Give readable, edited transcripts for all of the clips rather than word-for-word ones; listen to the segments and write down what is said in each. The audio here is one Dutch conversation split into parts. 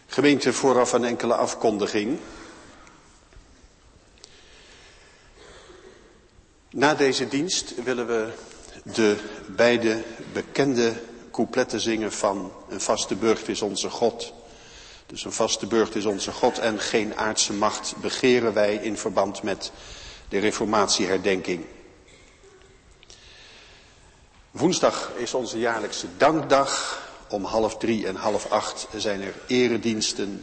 Gemeente, vooraf een enkele afkondiging. Na deze dienst willen we de beide bekende coupletten zingen van Een vaste burcht is onze God. Dus een vaste burcht is onze God en geen aardse macht begeren wij in verband met de reformatieherdenking. Woensdag is onze jaarlijkse dankdag. Om 14:30 en 7:30 zijn er erediensten.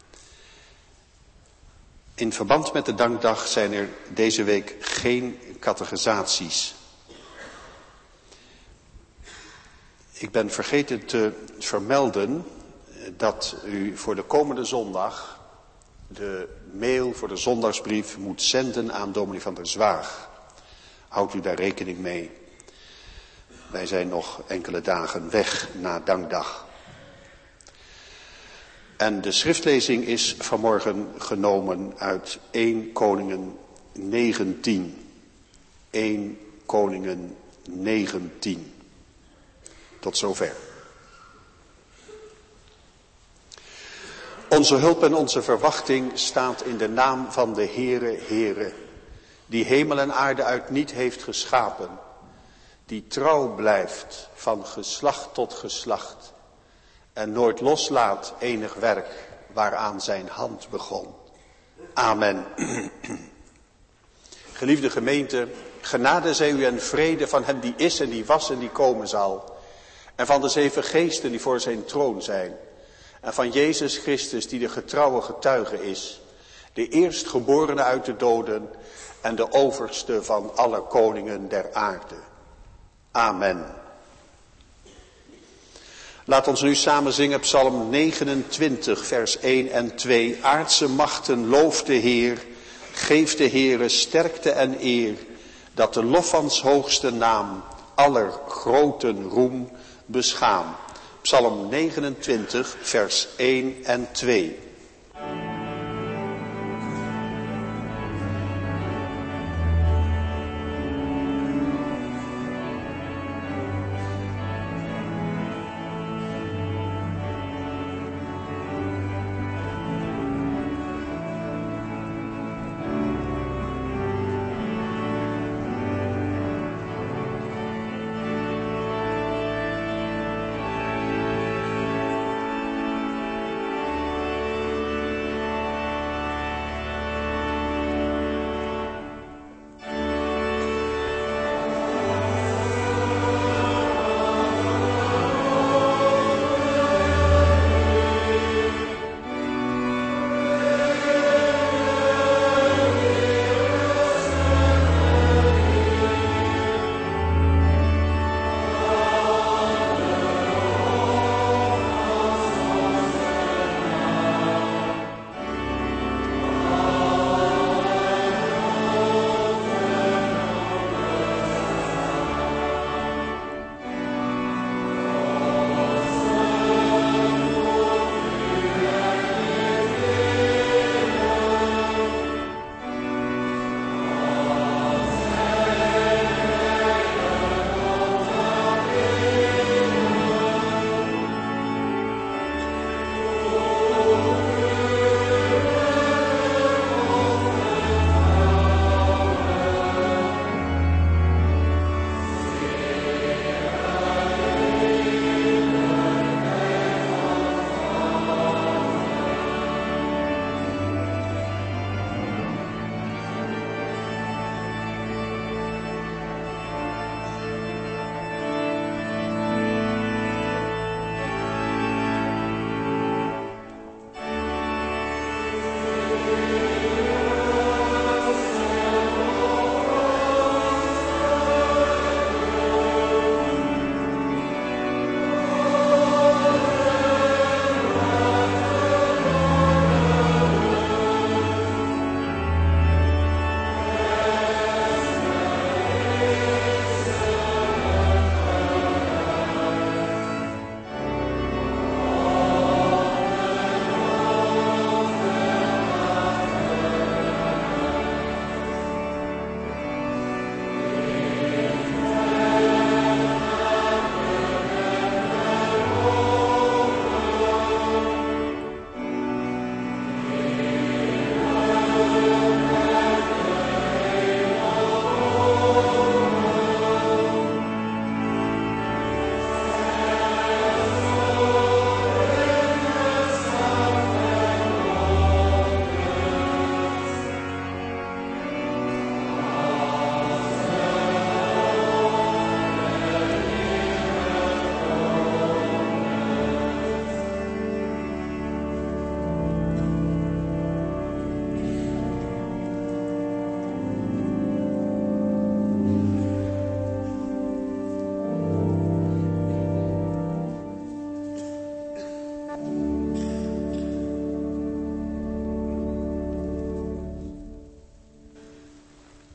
In verband met de dankdag zijn er deze week geen catechisaties. Ik ben vergeten te vermelden dat u voor de komende zondag de mail voor de zondagsbrief moet zenden aan dominee van der Zwaag. Houdt u daar rekening mee? Wij zijn nog enkele dagen weg na dankdag. En de schriftlezing is vanmorgen genomen uit 1 Koningen 19. 1 Koningen 19. Tot zover. Onze hulp en onze verwachting staat in de naam van de Heere, die hemel en aarde uit niet heeft geschapen, die trouw blijft van geslacht tot geslacht en nooit loslaat enig werk waaraan zijn hand begon. Amen. Geliefde gemeente, genade zij u en vrede van hem die is en die was en die komen zal. En van de 7 geesten die voor zijn troon zijn. En van Jezus Christus die de getrouwe getuige is. De eerstgeborene uit de doden en de overste van alle koningen der aarde. Amen. Laat ons nu samen zingen Psalm 29 vers 1 en 2. Aardse machten looft de Heer, geef de Heere sterkte en eer, dat de lof van 's hoogste naam aller groten roem beschaam. Psalm 29 vers 1 en 2.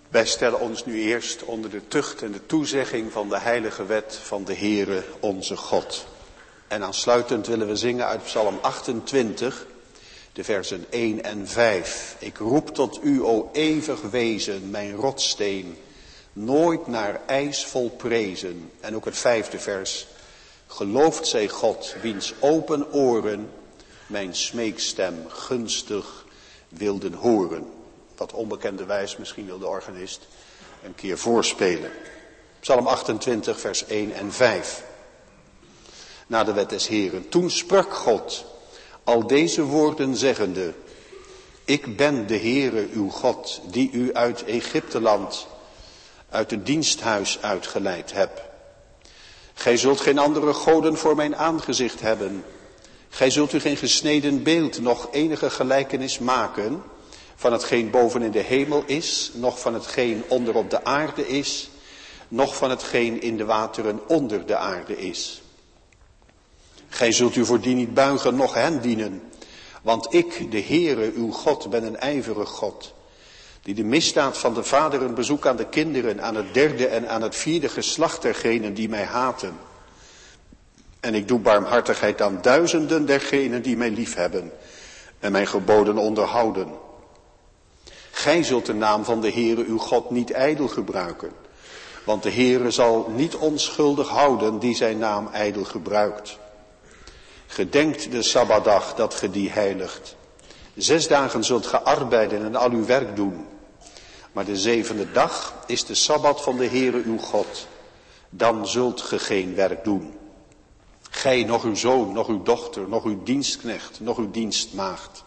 Wij stellen ons nu eerst onder de tucht en de toezegging van de heilige wet van de Heere onze God. En aansluitend willen we zingen uit Psalm 28, de versen 1 en 5. Ik roep tot u, o eeuwig wezen, mijn rotssteen, nooit naar ijsvol prezen. En ook het 5e vers. Geloofd zij God, wiens open oren mijn smeekstem gunstig wilden horen. Wat onbekende wijs, misschien wil de organist een keer voorspelen. Psalm 28, vers 1 en 5. Na de wet des Heeren. Toen sprak God al deze woorden zeggende. Ik ben de Heere uw God, die u uit Egypteland, uit het diensthuis uitgeleid heb. Gij zult geen andere goden voor mijn aangezicht hebben. Gij zult u geen gesneden beeld, nog enige gelijkenis maken van hetgeen boven in de hemel is, noch van hetgeen onder op de aarde is, noch van hetgeen in de wateren onder de aarde is. Gij zult u voor die niet buigen, noch hen dienen, want ik, de Heere, uw God, ben een ijverig God, die de misdaad van de vaderen bezoekt aan de kinderen, aan het 3e en aan het 4e geslacht dergenen die mij haten. En ik doe barmhartigheid aan duizenden dergenen die mij liefhebben en mijn geboden onderhouden. Gij zult de naam van de Heere uw God niet ijdel gebruiken, want de Heere zal niet onschuldig houden die zijn naam ijdel gebruikt. Gedenkt de Sabbatdag dat ge die heiligt. 6 dagen zult ge arbeiden en al uw werk doen. Maar de 7e dag is de Sabbat van de Heere uw God. Dan zult ge geen werk doen. Gij, nog uw zoon, nog uw dochter, nog uw dienstknecht, nog uw dienstmaagd.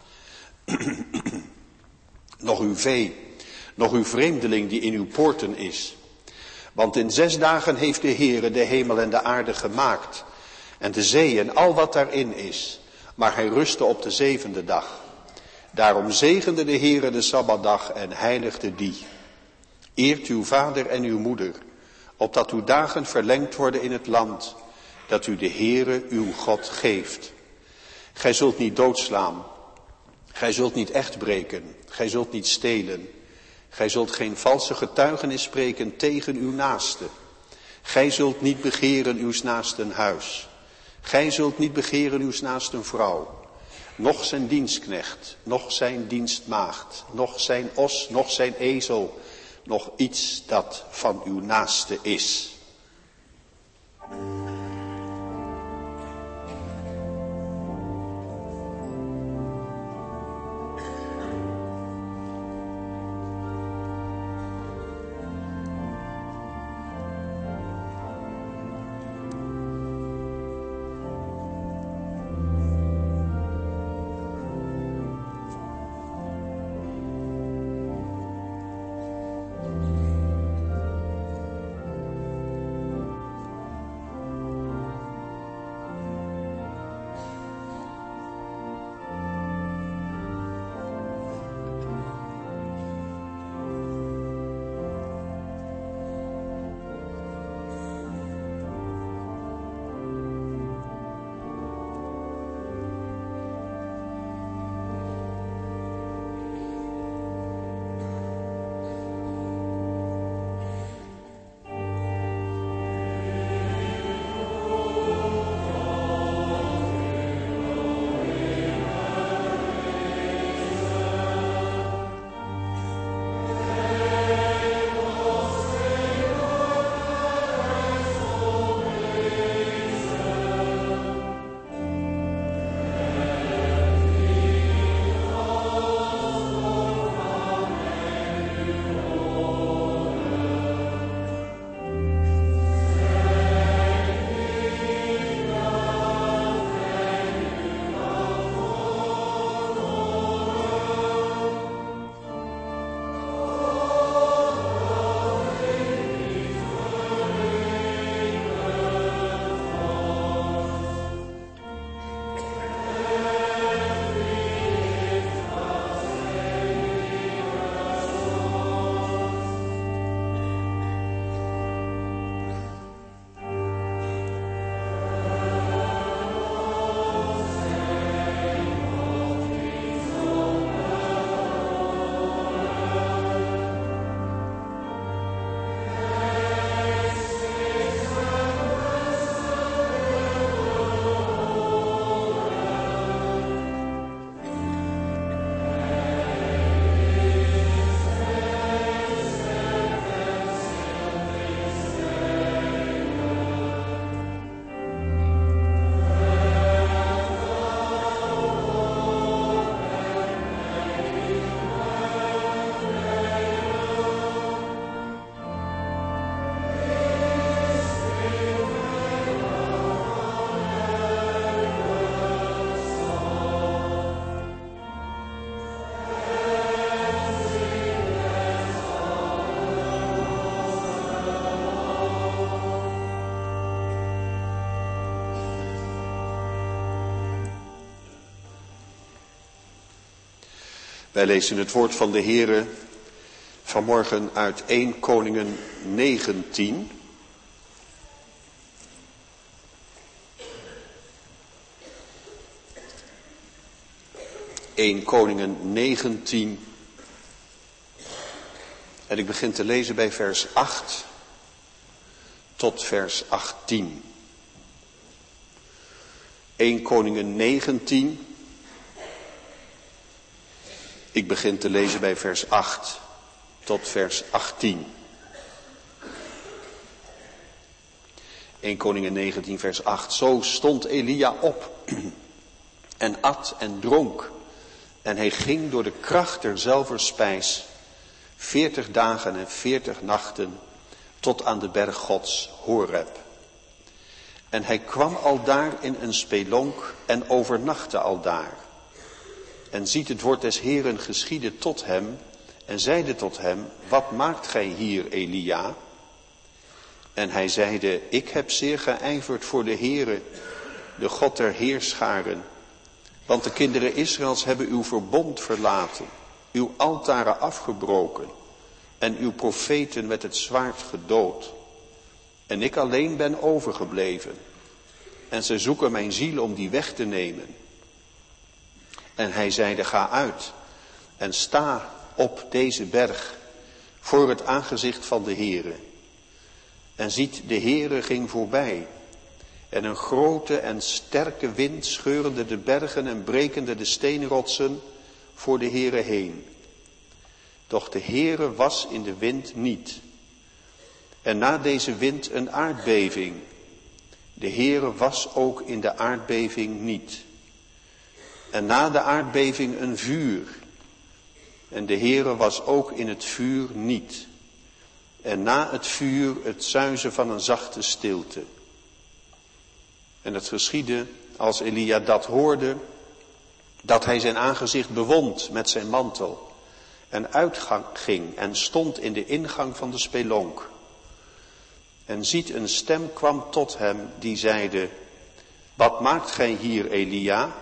Nog uw vee, nog uw vreemdeling die in uw poorten is. Want in 6 dagen heeft de Heere de hemel en de aarde gemaakt. En de zee en al wat daarin is. Maar hij rustte op de 7e dag. Daarom zegende de Heere de Sabbatdag en heiligde die. Eert uw vader en uw moeder, opdat uw dagen verlengd worden in het land, dat u de Heere uw God geeft. Gij zult niet doodslaan. Gij zult niet echt breken. Gij zult niet stelen. Gij zult geen valse getuigenis spreken tegen uw naaste. Gij zult niet begeren uws naasten huis. Gij zult niet begeren uws naasten vrouw. Noch zijn dienstknecht, noch zijn dienstmaagd, noch zijn os, noch zijn ezel, noch iets dat van uw naaste is. Wij lezen het woord van de Heere vanmorgen uit 1 Koningen 19. Koningen 19. En ik begin te lezen bij vers 8 tot vers 18. 1 Koningen 19. Ik begin te lezen bij vers 8 tot vers 18. 1 Koningen 19 vers 8. Zo stond Elia op en at en dronk. En hij ging door de kracht der zelverspijs 40 dagen en 40 nachten tot aan de berg Gods Horeb. En hij kwam aldaar in een spelonk en overnachtte aldaar. En ziet het woord des Heeren geschieden tot hem en zeide tot hem, wat maakt gij hier, Elia? En hij zeide, ik heb zeer geijverd voor de Heere, de God der heerscharen. Want de kinderen Israëls hebben uw verbond verlaten, uw altaren afgebroken en uw profeten met het zwaard gedood. En ik alleen ben overgebleven. En ze zoeken mijn ziel om die weg te nemen. En hij zeide, ga uit en sta op deze berg voor het aangezicht van de Heere. En ziet, de Heere ging voorbij. En een grote en sterke wind scheurende de bergen en brekende de steenrotsen voor de Heere heen. Doch de Heere was in de wind niet. En na deze wind een aardbeving. De Heere was ook in de aardbeving niet. En na de aardbeving een vuur. En de Heere was ook in het vuur niet. En na het vuur het suizen van een zachte stilte. En het geschiedde, als Elia dat hoorde, dat hij zijn aangezicht bewond met zijn mantel. En uitging en stond in de ingang van de spelonk. En ziet, een stem kwam tot hem die zeide, wat maakt gij hier, Elia?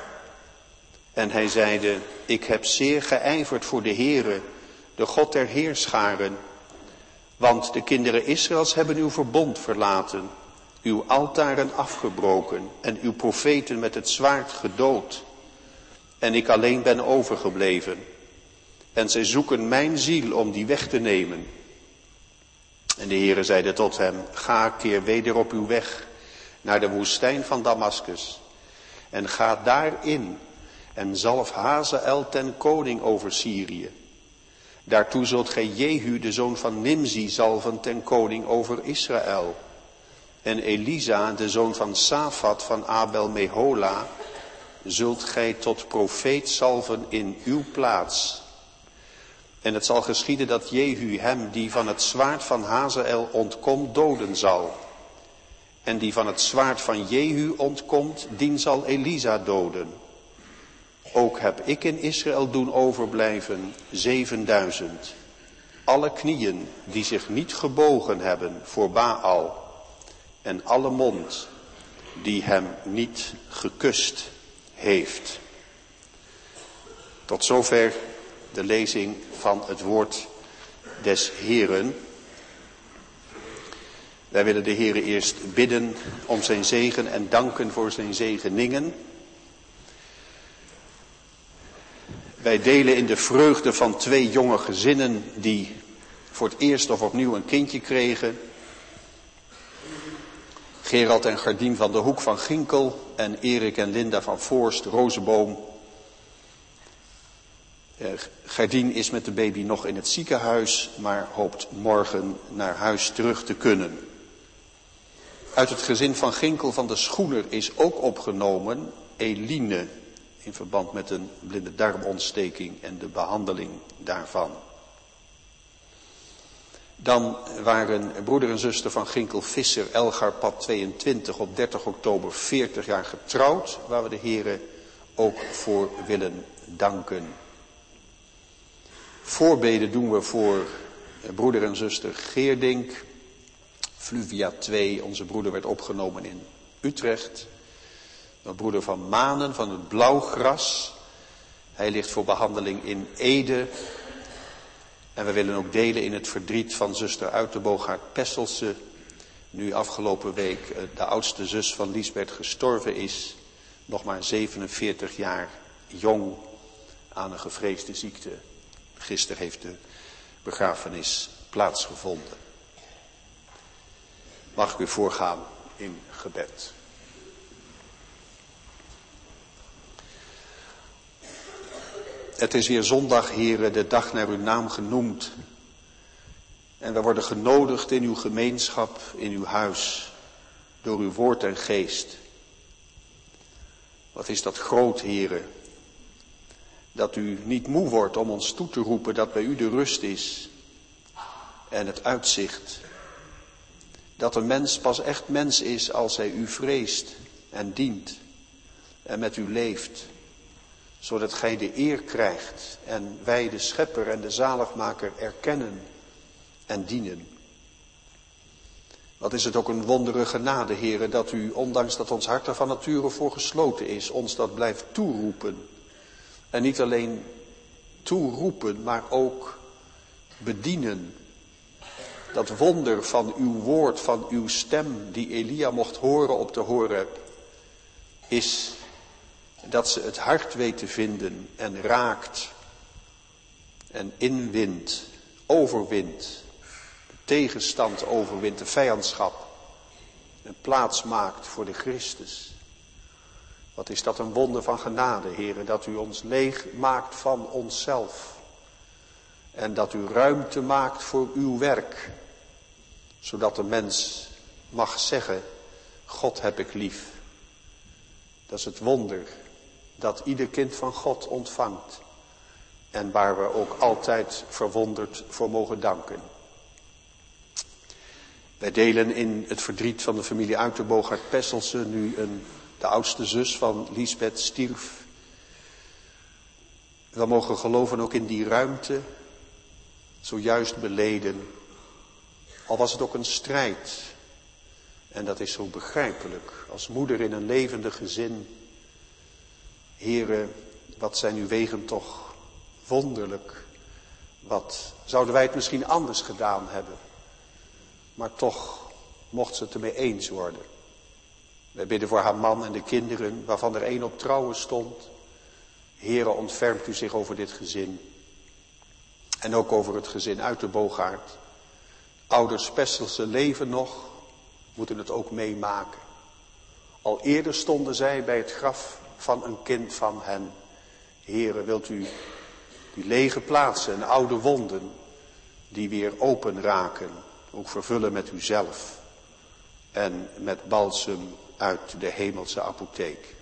En hij zeide, ik heb zeer geijverd voor de Heere, de God der heerscharen. Want de kinderen Israëls hebben uw verbond verlaten, uw altaren afgebroken en uw profeten met het zwaard gedood. En ik alleen ben overgebleven. En zij zoeken mijn ziel om die weg te nemen. En de Heere zeide tot hem, ga, keer weder op uw weg naar de woestijn van Damaskus. En ga daarin en zalf Hazael ten koning over Syrië. Daartoe zult gij Jehu, de zoon van Nimzi, zalven ten koning over Israël. En Elisa, de zoon van Safat van Abel Mehola, zult gij tot profeet zalven in uw plaats. En het zal geschieden dat Jehu hem, die van het zwaard van Hazael ontkomt, doden zal. En die van het zwaard van Jehu ontkomt, dien zal Elisa doden. Ook heb ik in Israël doen overblijven 7000. Alle knieën die zich niet gebogen hebben voor Baal. En alle mond die hem niet gekust heeft. Tot zover de lezing van het woord des Heeren. Wij willen de Heere eerst bidden om zijn zegen en danken voor zijn zegeningen. Wij delen in de vreugde van 2 jonge gezinnen die voor het eerst of opnieuw een kindje kregen. Gerald en Gardien van de Hoek van Ginkel en Erik en Linda van Voorst, Rozeboom. Gardien is met de baby nog in het ziekenhuis, maar hoopt morgen naar huis terug te kunnen. Uit het gezin van Ginkel van de Schoener is ook opgenomen Eline, in verband met een blinde darmontsteking en de behandeling daarvan. Dan waren broeder en zuster van Ginkel Visser, Elgarpad 22, op 30 oktober 40 jaar getrouwd, waar we de Heere ook voor willen danken. Voorbeden doen we voor broeder en zuster Geerdink. Fluvia 2, onze broeder, werd opgenomen in Utrecht. De broeder van Manen van het Blauwgras. Hij ligt voor behandeling in Ede. En we willen ook delen in het verdriet van zuster Uiterbogaert Pesselse. Nu afgelopen week de oudste zus van Liesbeth gestorven is. Nog maar 47 jaar jong aan een gevreesde ziekte. Gisteren heeft de begrafenis plaatsgevonden. Mag ik u voorgaan in gebed. Het is weer zondag, Heere, de dag naar uw naam genoemd. En we worden genodigd in uw gemeenschap, in uw huis, door uw woord en geest. Wat is dat groot, Heere, dat u niet moe wordt om ons toe te roepen dat bij u de rust is en het uitzicht. Dat een mens pas echt mens is als hij u vreest en dient en met u leeft. Zodat gij de eer krijgt en wij de schepper en de zaligmaker erkennen en dienen. Wat is het ook een wondere genade, Heere, dat u, ondanks dat ons hart er van nature voor gesloten is, ons dat blijft toeroepen. En niet alleen toeroepen, maar ook bedienen. Dat wonder van uw woord, van uw stem, die Elia mocht horen op de Horeb, is dat ze het hart weet te vinden en raakt en inwint, overwint, de tegenstand overwint, de vijandschap en plaats maakt voor de Christus. Wat is dat een wonder van genade, Heere, dat u ons leeg maakt van onszelf en dat u ruimte maakt voor uw werk, zodat de mens mag zeggen, God heb ik lief. Dat is het wonder dat ieder kind van God ontvangt en waar we ook altijd verwonderd voor mogen danken. Wij delen in het verdriet van de familie Uiterbogaert Pesselse, nu de oudste zus van Liesbeth stierf. We mogen geloven ook in die ruimte, zojuist beleden, al was het ook een strijd. En dat is zo begrijpelijk, als moeder in een levendig gezin. Heere, wat zijn uw wegen toch wonderlijk. Wat zouden wij het misschien anders gedaan hebben. Maar toch mocht ze het ermee eens worden. Wij bidden voor haar man en de kinderen, waarvan er één op trouwen stond. Heere, ontfermt u zich over dit gezin. En ook over het gezin Uiterbogaert. Ouders Pesselse leven nog, moeten het ook meemaken. Al eerder stonden zij bij het graf van een kind van hen. Heere, wilt u die lege plaatsen en oude wonden, die weer open raken, ook vervullen met uzelf en met balsem uit de hemelse apotheek.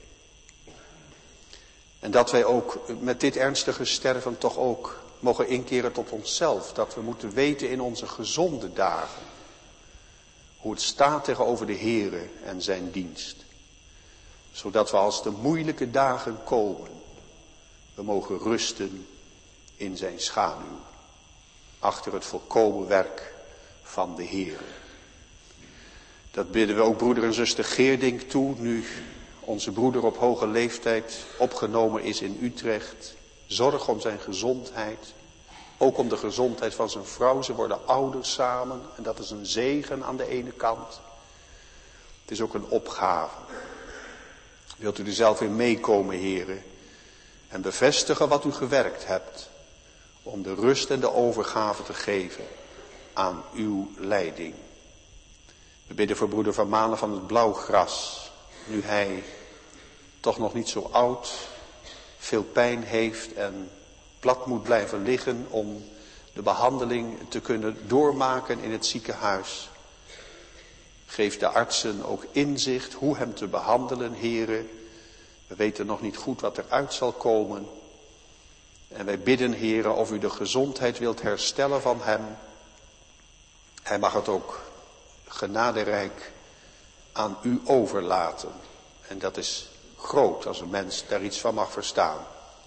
En dat wij ook met dit ernstige sterven toch ook mogen inkeren tot onszelf. Dat we moeten weten in onze gezonde dagen hoe het staat tegenover de Heere en zijn dienst. Zodat we als de moeilijke dagen komen, we mogen rusten in zijn schaduw. Achter het volkomen werk van de Heere. Dat bidden we ook broeder en zuster Geerdink toe, nu onze broeder op hoge leeftijd opgenomen is in Utrecht. Zorg om zijn gezondheid. Ook om de gezondheid van zijn vrouw. Ze worden ouder samen en dat is een zegen aan de ene kant. Het is ook een opgave. Wilt u er zelf in meekomen, heren, en bevestigen wat u gewerkt hebt, om de rust en de overgave te geven aan uw leiding. We bidden voor broeder Van Malen van het Blauwgras, nu hij toch nog niet zo oud, veel pijn heeft en plat moet blijven liggen om de behandeling te kunnen doormaken in het ziekenhuis. Geef de artsen ook inzicht hoe hem te behandelen, heren. We weten nog niet goed wat eruit zal komen. En wij bidden, heren, of u de gezondheid wilt herstellen van hem. Hij mag het ook genaderijk aan u overlaten. En dat is groot als een mens daar iets van mag verstaan.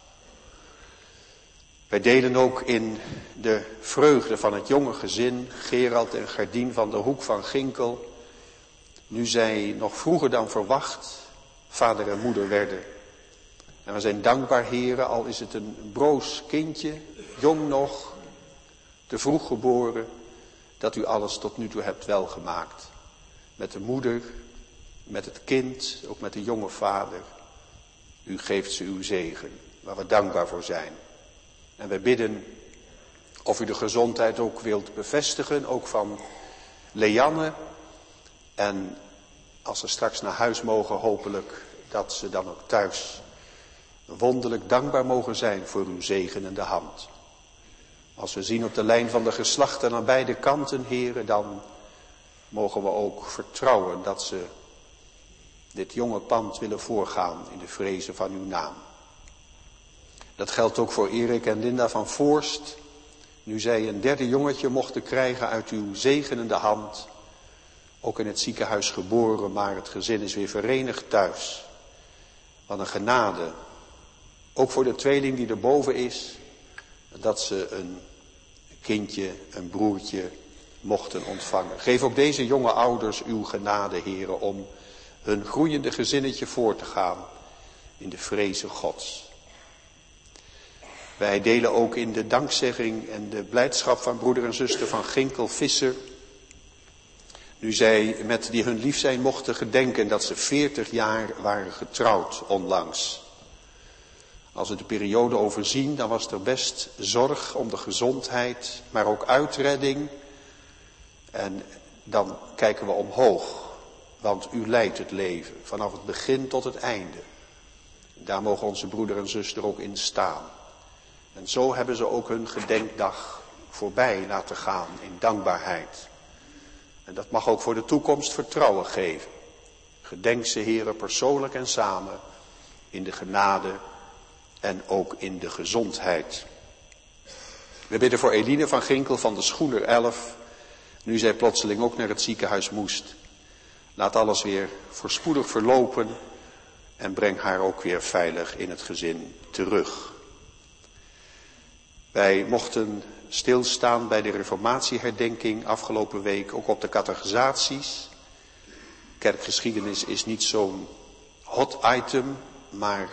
Wij delen ook in de vreugde van het jonge gezin, Gerald en Gerdien van de Hoek van Ginkel. Nu zij nog vroeger dan verwacht vader en moeder werden. En we zijn dankbaar, Heere, al is het een broos kindje, jong nog, te vroeg geboren, dat u alles tot nu toe hebt welgemaakt. Met de moeder, met het kind, ook met de jonge vader. U geeft ze uw zegen, waar we dankbaar voor zijn. En wij bidden of u de gezondheid ook wilt bevestigen, ook van Leanne. En als ze straks naar huis mogen, hopelijk dat ze dan ook thuis wonderlijk dankbaar mogen zijn voor uw zegenende hand. Als we zien op de lijn van de geslachten aan beide kanten, Heere, dan mogen we ook vertrouwen dat ze dit jonge pand willen voorgaan in de vrezen van uw naam. Dat geldt ook voor Erik en Linda van Voorst. Nu zij een derde jongetje mochten krijgen uit uw zegenende hand. Ook in het ziekenhuis geboren, maar het gezin is weer verenigd thuis. Wat een genade. Ook voor de tweeling die erboven is. Dat ze een kindje, een broertje mochten ontvangen. Geef ook deze jonge ouders uw genade, Heere, om hun groeiende gezinnetje voor te gaan in de vrezen Gods. Wij delen ook in de dankzegging en de blijdschap van broeder en zuster van Ginkel Visser. Nu zij met die hun lief zijn mochten gedenken dat ze 40 jaar waren getrouwd onlangs. Als we de periode overzien, dan was er best zorg om de gezondheid, maar ook uitredding. En dan kijken we omhoog, want u leidt het leven, vanaf het begin tot het einde. Daar mogen onze broeder en zuster ook in staan. En zo hebben ze ook hun gedenkdag voorbij laten gaan in dankbaarheid. En dat mag ook voor de toekomst vertrouwen geven. Gedenk ze, Heere, persoonlijk en samen in de genade en ook in de gezondheid. We bidden voor Eline van Ginkel van de Schoener 11, nu zij plotseling ook naar het ziekenhuis moest. Laat alles weer voorspoedig verlopen en breng haar ook weer veilig in het gezin terug. Wij mochten stilstaan bij de reformatieherdenking afgelopen week, ook op de catechisaties. Kerkgeschiedenis is niet zo'n hot item, maar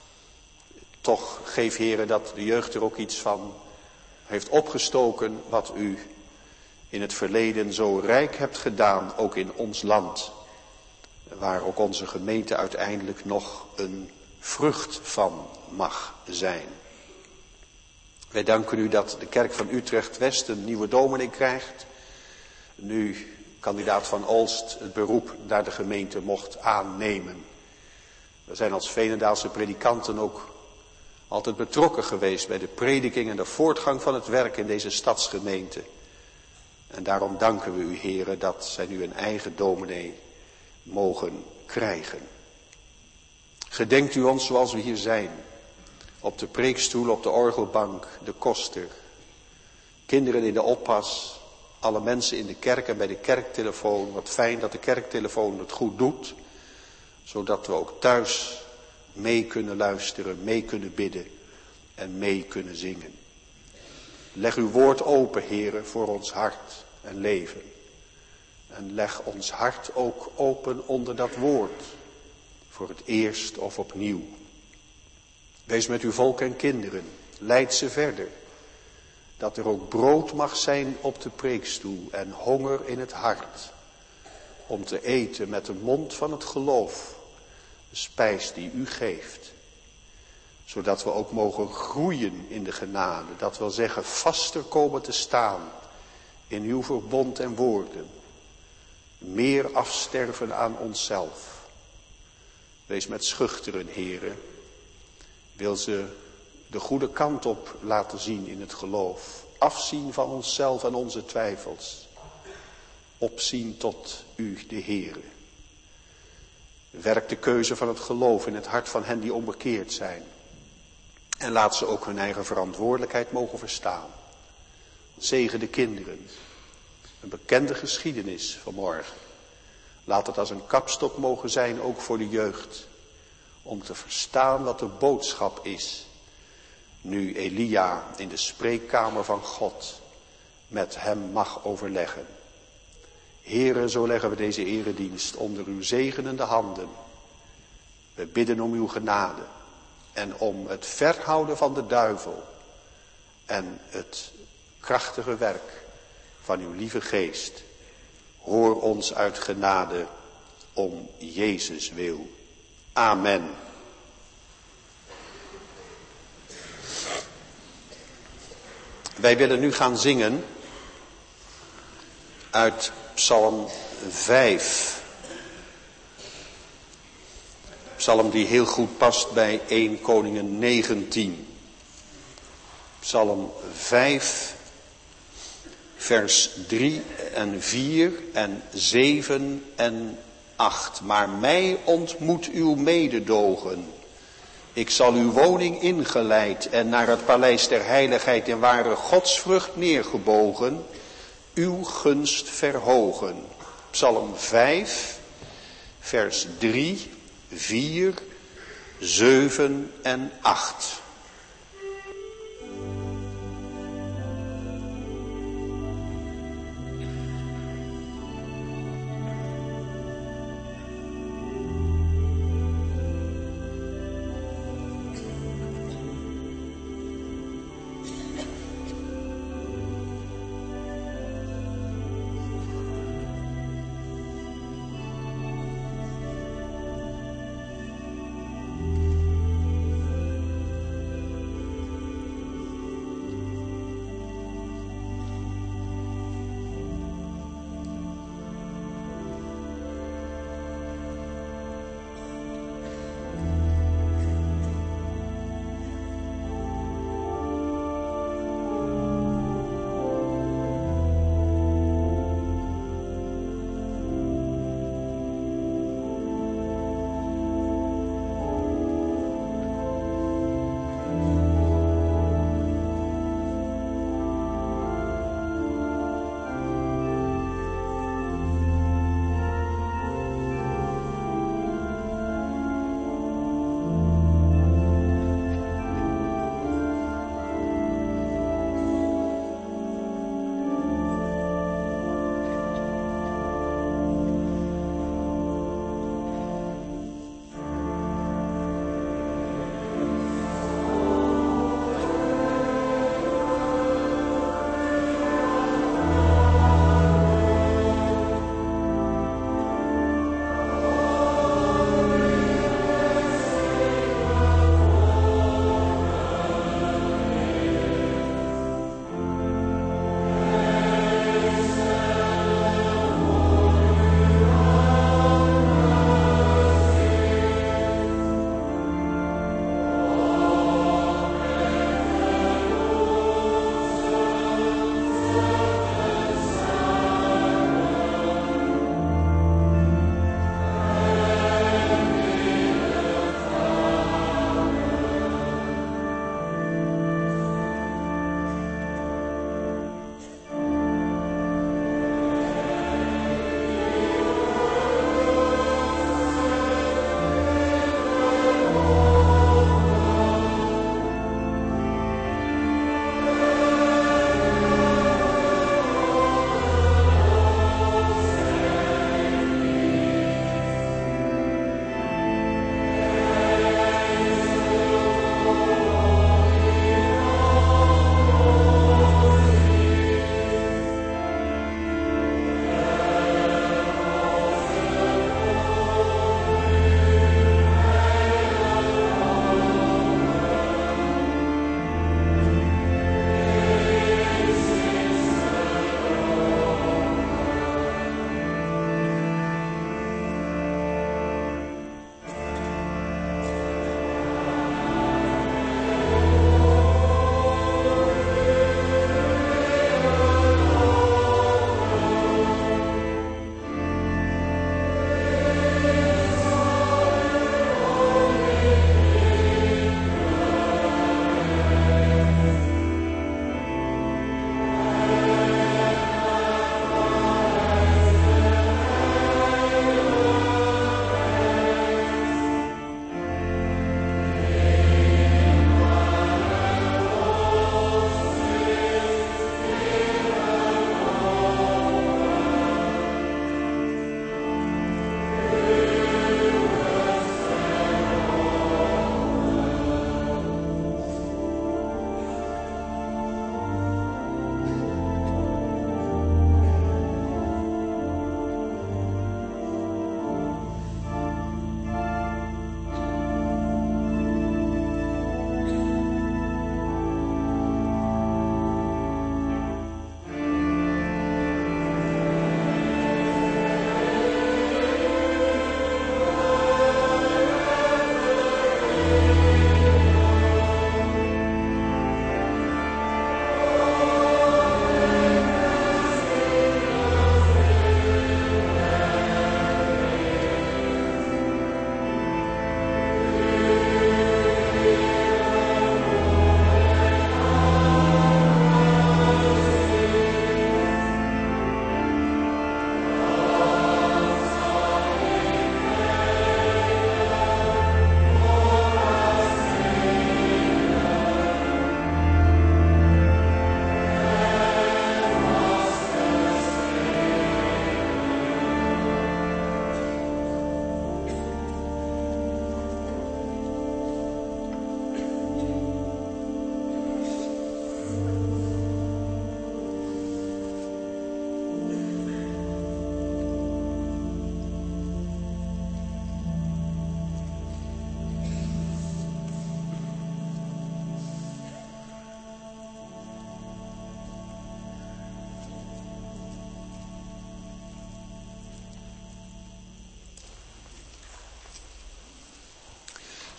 toch geef, Heere, dat de jeugd er ook iets van heeft opgestoken wat u in het verleden zo rijk hebt gedaan, ook in ons land. Waar ook onze gemeente uiteindelijk nog een vrucht van mag zijn. Wij danken u dat de kerk van Utrecht-West een nieuwe dominee krijgt. Nu kandidaat van Olst het beroep naar de gemeente mocht aannemen. We zijn als Veenendaalse predikanten ook altijd betrokken geweest bij de prediking en de voortgang van het werk in deze stadsgemeente. En daarom danken we u, Heere, dat zij nu een eigen dominee mogen krijgen. Gedenkt u ons zoals we hier zijn. Op de preekstoel, op de orgelbank, de koster. Kinderen in de oppas, alle mensen in de kerk en bij de kerktelefoon. Wat fijn dat de kerktelefoon het goed doet. Zodat we ook thuis mee kunnen luisteren, mee kunnen bidden en mee kunnen zingen. Leg uw woord open, Heere, voor ons hart en leven. En leg ons hart ook open onder dat woord. Voor het eerst of opnieuw. Wees met uw volk en kinderen. Leid ze verder. Dat er ook brood mag zijn op de preekstoel en honger in het hart. Om te eten met de mond van het geloof. De spijs die u geeft. Zodat we ook mogen groeien in de genade. Dat wil zeggen vaster komen te staan in uw verbond en woorden. Meer afsterven aan onszelf. Wees met schuchteren, Heere. Wil ze de goede kant op laten zien in het geloof. Afzien van onszelf en onze twijfels. Opzien tot u, de Heere. Werk de keuze van het geloof in het hart van hen die onbekeerd zijn. En laat ze ook hun eigen verantwoordelijkheid mogen verstaan. Zegen de kinderen. Een bekende geschiedenis vanmorgen. Laat het als een kapstok mogen zijn, ook voor de jeugd. Om te verstaan wat de boodschap is. Nu Elia in de spreekkamer van God met hem mag overleggen. Heere, zo leggen we deze eredienst onder uw zegenende handen. We bidden om uw genade. en om het verhouden van de duivel en het krachtige werk van uw lieve geest. Hoor ons uit genade om Jezus wil. Amen. Wij willen nu gaan zingen uit Psalm 5. Psalm die heel goed past bij 1 Koningen 19. Psalm 5, vers 3 en 4 en 7 en 8. Maar mij ontmoet uw mededogen. Ik zal uw woning ingeleid en naar het paleis der heiligheid in ware godsvrucht neergebogen, uw gunst verhogen. Psalm 5, vers 3, 4, 7 en 8.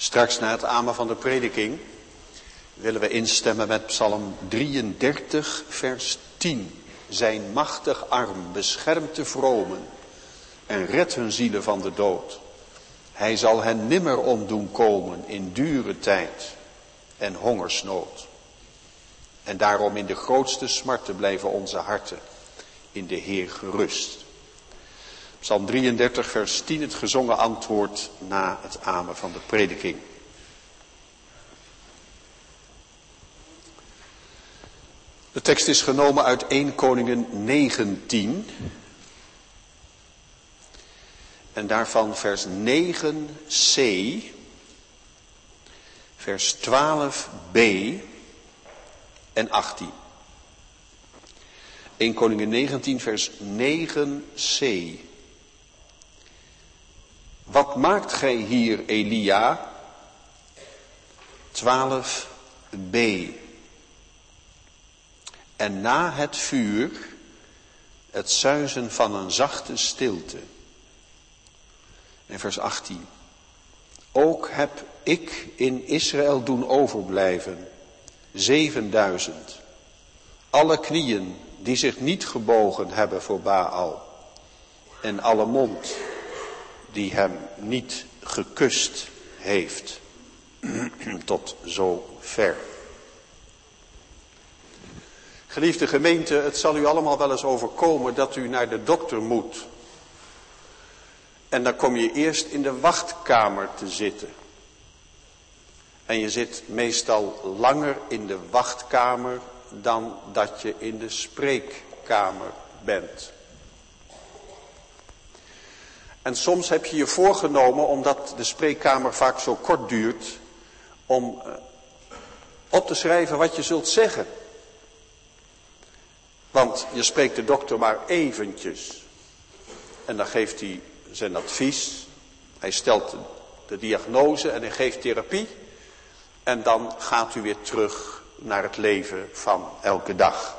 Straks na het amen van de prediking willen we instemmen met Psalm 33, vers 10. Zijn machtig arm beschermt de vromen en redt hun zielen van de dood. Hij zal hen nimmer omdoen komen in dure tijd en hongersnood. En daarom in de grootste smarten blijven onze harten in de Heer gerust. Psalm 33, vers 10, het gezongen antwoord na het amen van de prediking. De tekst is genomen uit 1 Koningen 19. En daarvan vers 9c, vers 12b en 18. 1 Koningen 19, vers 9c. Wat maakt gij hier, Elia? 12b. En na het vuur het suizen van een zachte stilte. En vers 18. Ook heb ik in Israël doen overblijven 7000. Alle knieën die zich niet gebogen hebben voor Baal. En alle mond die hem niet gekust heeft. Tot zover. Geliefde gemeente, het zal u allemaal wel eens overkomen dat u naar de dokter moet. En dan kom je eerst in de wachtkamer te zitten. En je zit meestal langer in de wachtkamer dan dat je in de spreekkamer bent. En soms heb je je voorgenomen, omdat de spreekkamer vaak zo kort duurt, om op te schrijven wat je zult zeggen. Want je spreekt de dokter maar eventjes. En dan geeft hij zijn advies. Hij stelt de diagnose en hij geeft therapie. En dan gaat u weer terug naar het leven van elke dag.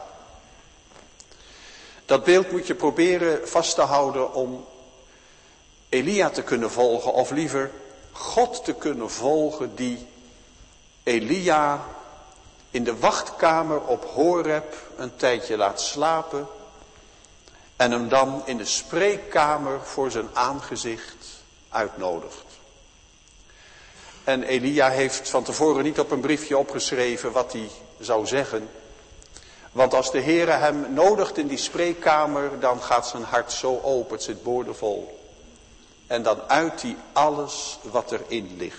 Dat beeld moet je proberen vast te houden om Elia te kunnen volgen. Of liever God te kunnen volgen die Elia in de wachtkamer op Horeb een tijdje laat slapen. En hem dan in de spreekkamer voor zijn aangezicht uitnodigt. En Elia heeft van tevoren niet op een briefje opgeschreven wat hij zou zeggen. Want als de Heere hem nodigt in die spreekkamer, dan gaat zijn hart zo open, het zit boordevol. En dan uit hij alles wat erin ligt.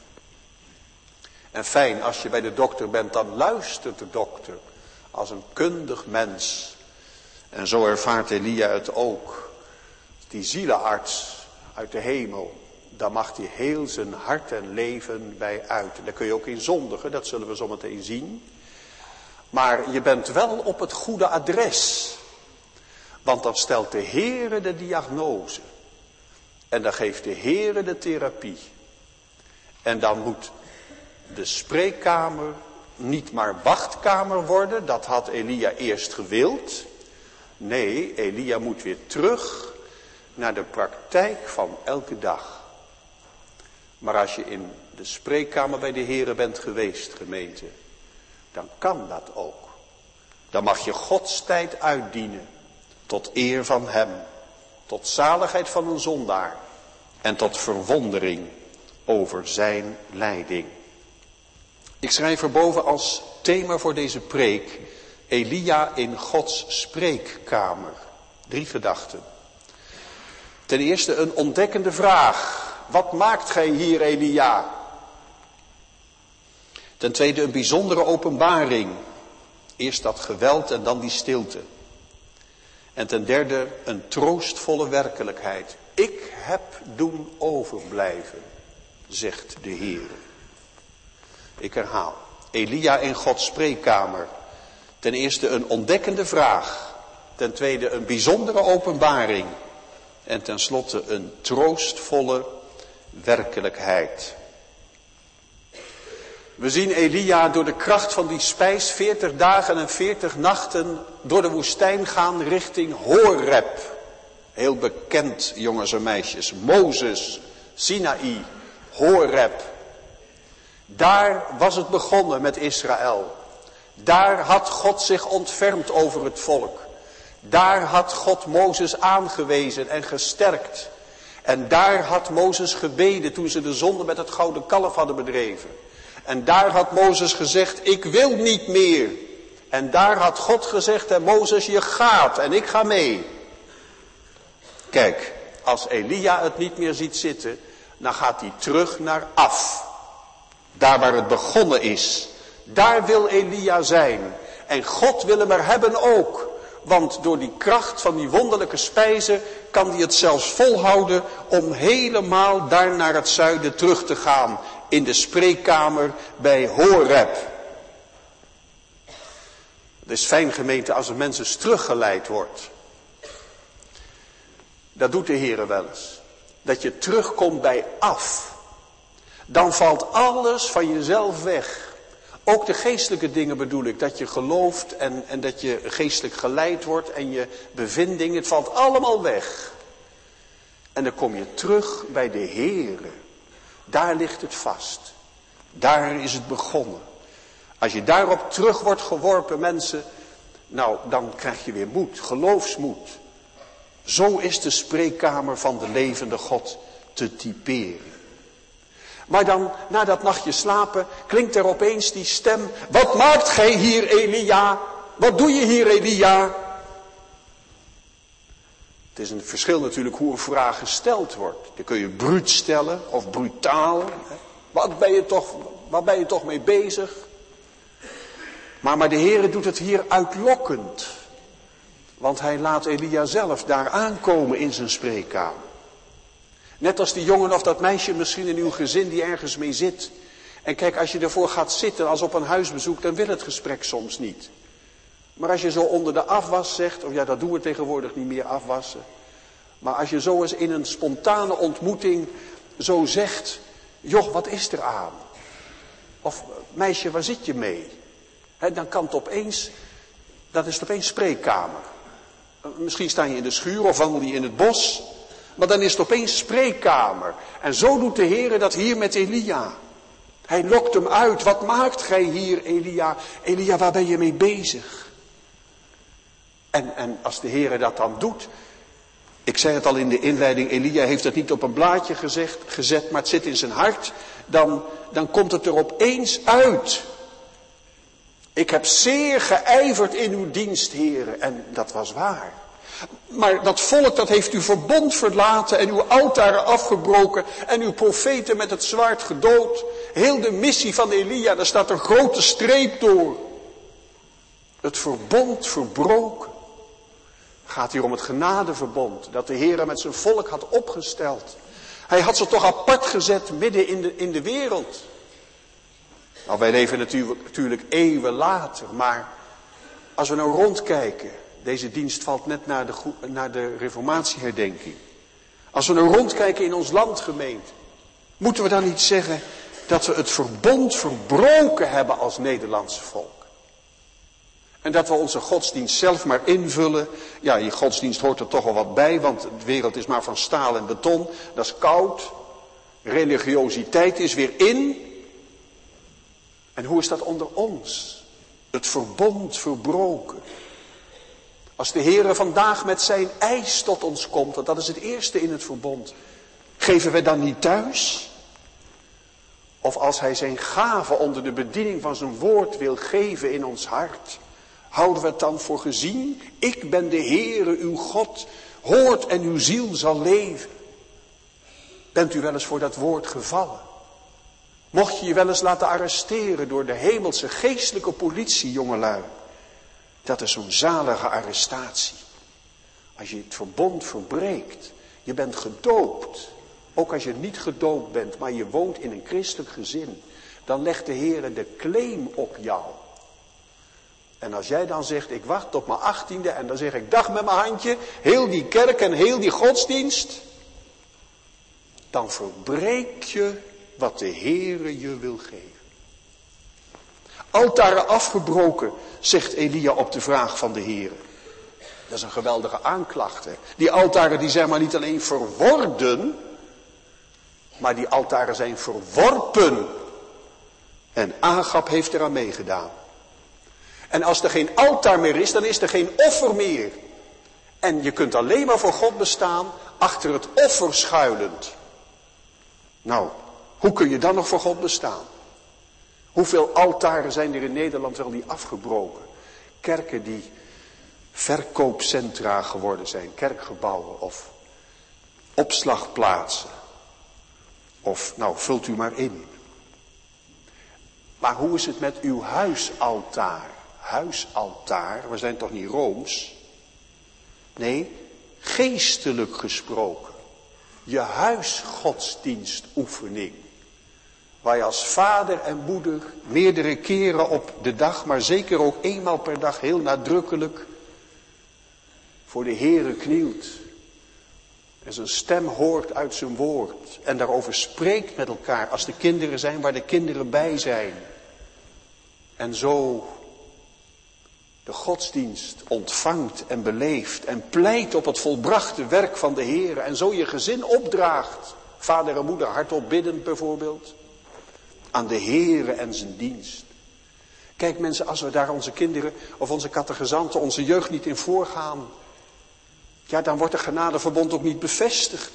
En fijn, als je bij de dokter bent, dan luistert de dokter als een kundig mens. En zo ervaart Elia het ook. Die zielenarts uit de hemel, daar mag hij heel zijn hart en leven bij uit. Daar kun je ook in zondigen, dat zullen we zo meteen zien. Maar je bent wel op het goede adres. Want dan stelt de Heere de diagnose. En dan geeft de Heere de therapie. En dan moet de spreekkamer niet maar wachtkamer worden. Dat had Elia eerst gewild. Nee, Elia moet weer terug naar de praktijk van elke dag. Maar als je in de spreekkamer bij de Heere bent geweest, gemeente, dan kan dat ook. Dan mag je Gods tijd uitdienen tot eer van hem, tot zaligheid van een zondaar en tot verwondering over zijn leiding. Ik schrijf erboven als thema voor deze preek Elia in Gods spreekkamer. 3 gedachten. Ten eerste een ontdekkende vraag. Wat maakt gij hier, Elia? Ten tweede een bijzondere openbaring. Eerst dat geweld en dan die stilte. En ten derde een troostvolle werkelijkheid. Ik heb doen overblijven, zegt de Heer. Ik herhaal. Elia in Gods spreekkamer. Ten eerste een ontdekkende vraag. Ten tweede een bijzondere openbaring. En tenslotte een troostvolle werkelijkheid. We zien Elia door de kracht van die spijs 40 dagen en 40 nachten door de woestijn gaan richting Horeb. Heel bekend, jongens en meisjes. Mozes, Sinaï, Horeb. Daar was het begonnen met Israël. Daar had God zich ontfermd over het volk. Daar had God Mozes aangewezen en gesterkt. En daar had Mozes gebeden toen ze de zonde met het gouden kalf hadden bedreven. En daar had Mozes gezegd, ik wil niet meer. En daar had God gezegd, en Mozes, je gaat en ik ga mee. Kijk, als Elia het niet meer ziet zitten, dan gaat hij terug naar Af. Daar waar het begonnen is. Daar wil Elia zijn. En God wil hem er hebben ook. Want door die kracht van die wonderlijke spijzen kan hij het zelfs volhouden om helemaal daar naar het zuiden terug te gaan. In de spreekkamer bij Horeb. Het is fijn, gemeente, als een mens eens teruggeleid wordt. Dat doet de Heere wel eens. Dat je terugkomt bij Af. Dan valt alles van jezelf weg. Ook de geestelijke dingen bedoel ik. Dat je gelooft en dat je geestelijk geleid wordt. En je bevinding. Het valt allemaal weg. En dan kom je terug bij de Heere. Daar ligt het vast. Daar is het begonnen. Als je daarop terug wordt geworpen, mensen. Nou, dan krijg je weer moed. Geloofsmoed. Zo is de spreekkamer van de levende God te typeren. Maar dan, na dat nachtje slapen, klinkt er opeens die stem. Wat maakt gij hier, Elia? Wat doe je hier, Elia? Het is een verschil natuurlijk hoe een vraag gesteld wordt. Dan kun je bruut stellen of brutaal. Wat ben je toch mee bezig? Maar de Heere doet het hier uitlokkend. Want hij laat Elia zelf daar aankomen in zijn spreekkamer. Net als die jongen of dat meisje misschien in uw gezin die ergens mee zit. En kijk, als je ervoor gaat zitten als op een huisbezoek, dan wil het gesprek soms niet. Maar als je zo onder de afwas zegt, of ja, dat doen we tegenwoordig niet meer, afwassen. Maar als je zo eens in een spontane ontmoeting zo zegt, joh, wat is er aan? Of meisje, waar zit je mee? Dan kan het opeens, dat is het opeens spreekkamer. Misschien sta je in de schuur of wandel je in het bos. Maar dan is het opeens spreekkamer. En zo doet de Heere dat hier met Elia. Hij lokt hem uit. Wat maakt gij hier, Elia? Elia, waar ben je mee bezig? En als de Heere dat dan doet. Ik zei het al in de inleiding. Elia heeft het niet op een blaadje gezet. Maar het zit in zijn hart. Dan komt het er opeens uit. Ik heb zeer geijverd in uw dienst, Heere. En dat was waar. Maar dat volk dat heeft uw verbond verlaten en uw altaren afgebroken en uw profeten met het zwaard gedood. Heel de missie van Elia, daar staat een grote streep door. Het verbond verbroken. Gaat hier om het genadeverbond dat de Heere met zijn volk had opgesteld. Hij had ze toch apart gezet midden in de wereld. Nou, wij leven natuurlijk eeuwen later, maar als we nou rondkijken. Deze dienst valt net naar de reformatieherdenking. Als we nou rondkijken in ons land, gemeente. Moeten we dan niet zeggen dat we het verbond verbroken hebben als Nederlandse volk. En dat we onze godsdienst zelf maar invullen. Ja, je godsdienst hoort er toch wel wat bij, want de wereld is maar van staal en beton. Dat is koud. Religiositeit is weer in. En hoe is dat onder ons? Het verbond verbroken. Als de Heere vandaag met zijn eis tot ons komt, want dat is het eerste in het verbond, geven we dan niet thuis? Of als hij zijn gave onder de bediening van zijn woord wil geven in ons hart, houden we het dan voor gezien? Ik ben de Heere uw God, hoort en uw ziel zal leven. Bent u wel eens voor dat woord gevallen? Mocht je je wel eens laten arresteren door de hemelse geestelijke politie, jongelui? Dat is zo'n zalige arrestatie. Als je het verbond verbreekt. Je bent gedoopt. Ook als je niet gedoopt bent, maar je woont in een christelijk gezin. Dan legt de Heere de claim op jou. En als jij dan zegt, ik wacht tot mijn 18e en dan zeg ik dag met mijn handje. Heel die kerk en heel die godsdienst. Dan verbreek je wat de Heere je wil geven. Altaren afgebroken, zegt Elia op de vraag van de Heere. Dat is een geweldige aanklacht. Hè? Die altaren die zijn maar niet alleen verworden, maar die altaren zijn verworpen. En Agab heeft eraan meegedaan. En als er geen altaar meer is, dan is er geen offer meer. En je kunt alleen maar voor God bestaan achter het offer schuilend. Nou, hoe kun je dan nog voor God bestaan? Hoeveel altaren zijn er in Nederland wel niet afgebroken? Kerken die verkoopcentra geworden zijn, kerkgebouwen of opslagplaatsen. Of, nou, vult u maar in. Maar hoe is het met uw huisaltaar? Huisaltaar, we zijn toch niet rooms? Nee, geestelijk gesproken. Je huisgodsdienstoefening. Waar je als vader en moeder meerdere keren op de dag, maar zeker ook eenmaal per dag heel nadrukkelijk voor de Heere knielt. En zijn stem hoort uit zijn woord. En daarover spreekt met elkaar als de kinderen zijn waar de kinderen bij zijn. En zo de godsdienst ontvangt en beleeft en pleit op het volbrachte werk van de Heere. En zo je gezin opdraagt, vader en moeder hardop biddend bijvoorbeeld, aan de Heere en zijn dienst. Kijk mensen, als we daar onze kinderen of onze catechizanten, onze jeugd niet in voorgaan, ja, dan wordt de genadeverbond ook niet bevestigd.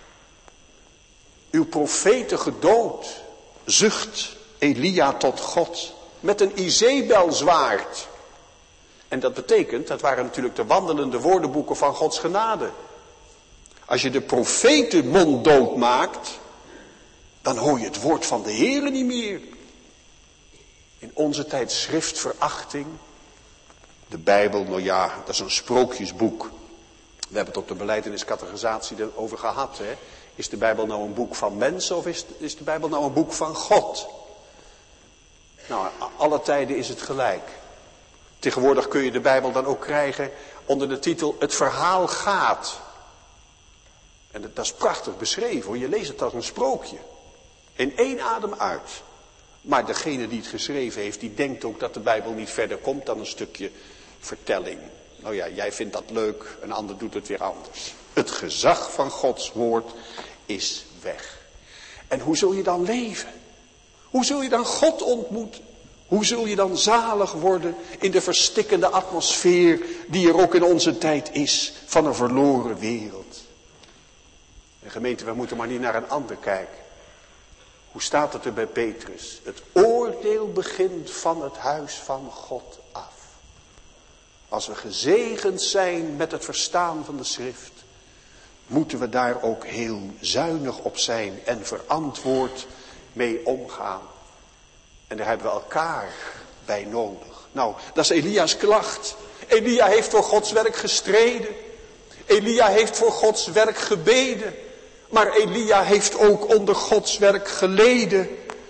Uw profeten gedood, zucht Elia tot God met een Izebelzwaard. En dat betekent, dat waren natuurlijk de wandelende woordenboeken van Gods genade. Als je de profeten monddood maakt, dan hoor je het woord van de Heere niet meer. In onze tijd schriftverachting. De Bijbel, nou ja, dat is een sprookjesboek. We hebben het op de belijdeniscatechisatie erover gehad. Hè? Is de Bijbel nou een boek van mensen of is de Bijbel nou een boek van God? Nou, alle tijden is het gelijk. Tegenwoordig kun je de Bijbel dan ook krijgen onder de titel Het verhaal gaat. En dat is prachtig beschreven hoor. Je leest het als een sprookje. In één adem uit. Maar degene die het geschreven heeft, die denkt ook dat de Bijbel niet verder komt dan een stukje vertelling. Nou ja, jij vindt dat leuk, een ander doet het weer anders. Het gezag van Gods woord is weg. En hoe zul je dan leven? Hoe zul je dan God ontmoeten? Hoe zul je dan zalig worden in de verstikkende atmosfeer die er ook in onze tijd is van een verloren wereld? En gemeente, we moeten maar niet naar een ander kijken. Hoe staat het er bij Petrus? Het oordeel begint van het huis van God af. Als we gezegend zijn met het verstaan van de schrift, moeten we daar ook heel zuinig op zijn en verantwoord mee omgaan. En daar hebben we elkaar bij nodig. Nou, dat is Elia's klacht. Elia heeft voor Gods werk gestreden. Elia heeft voor Gods werk gebeden. Maar Elia heeft ook onder Gods werk geleden.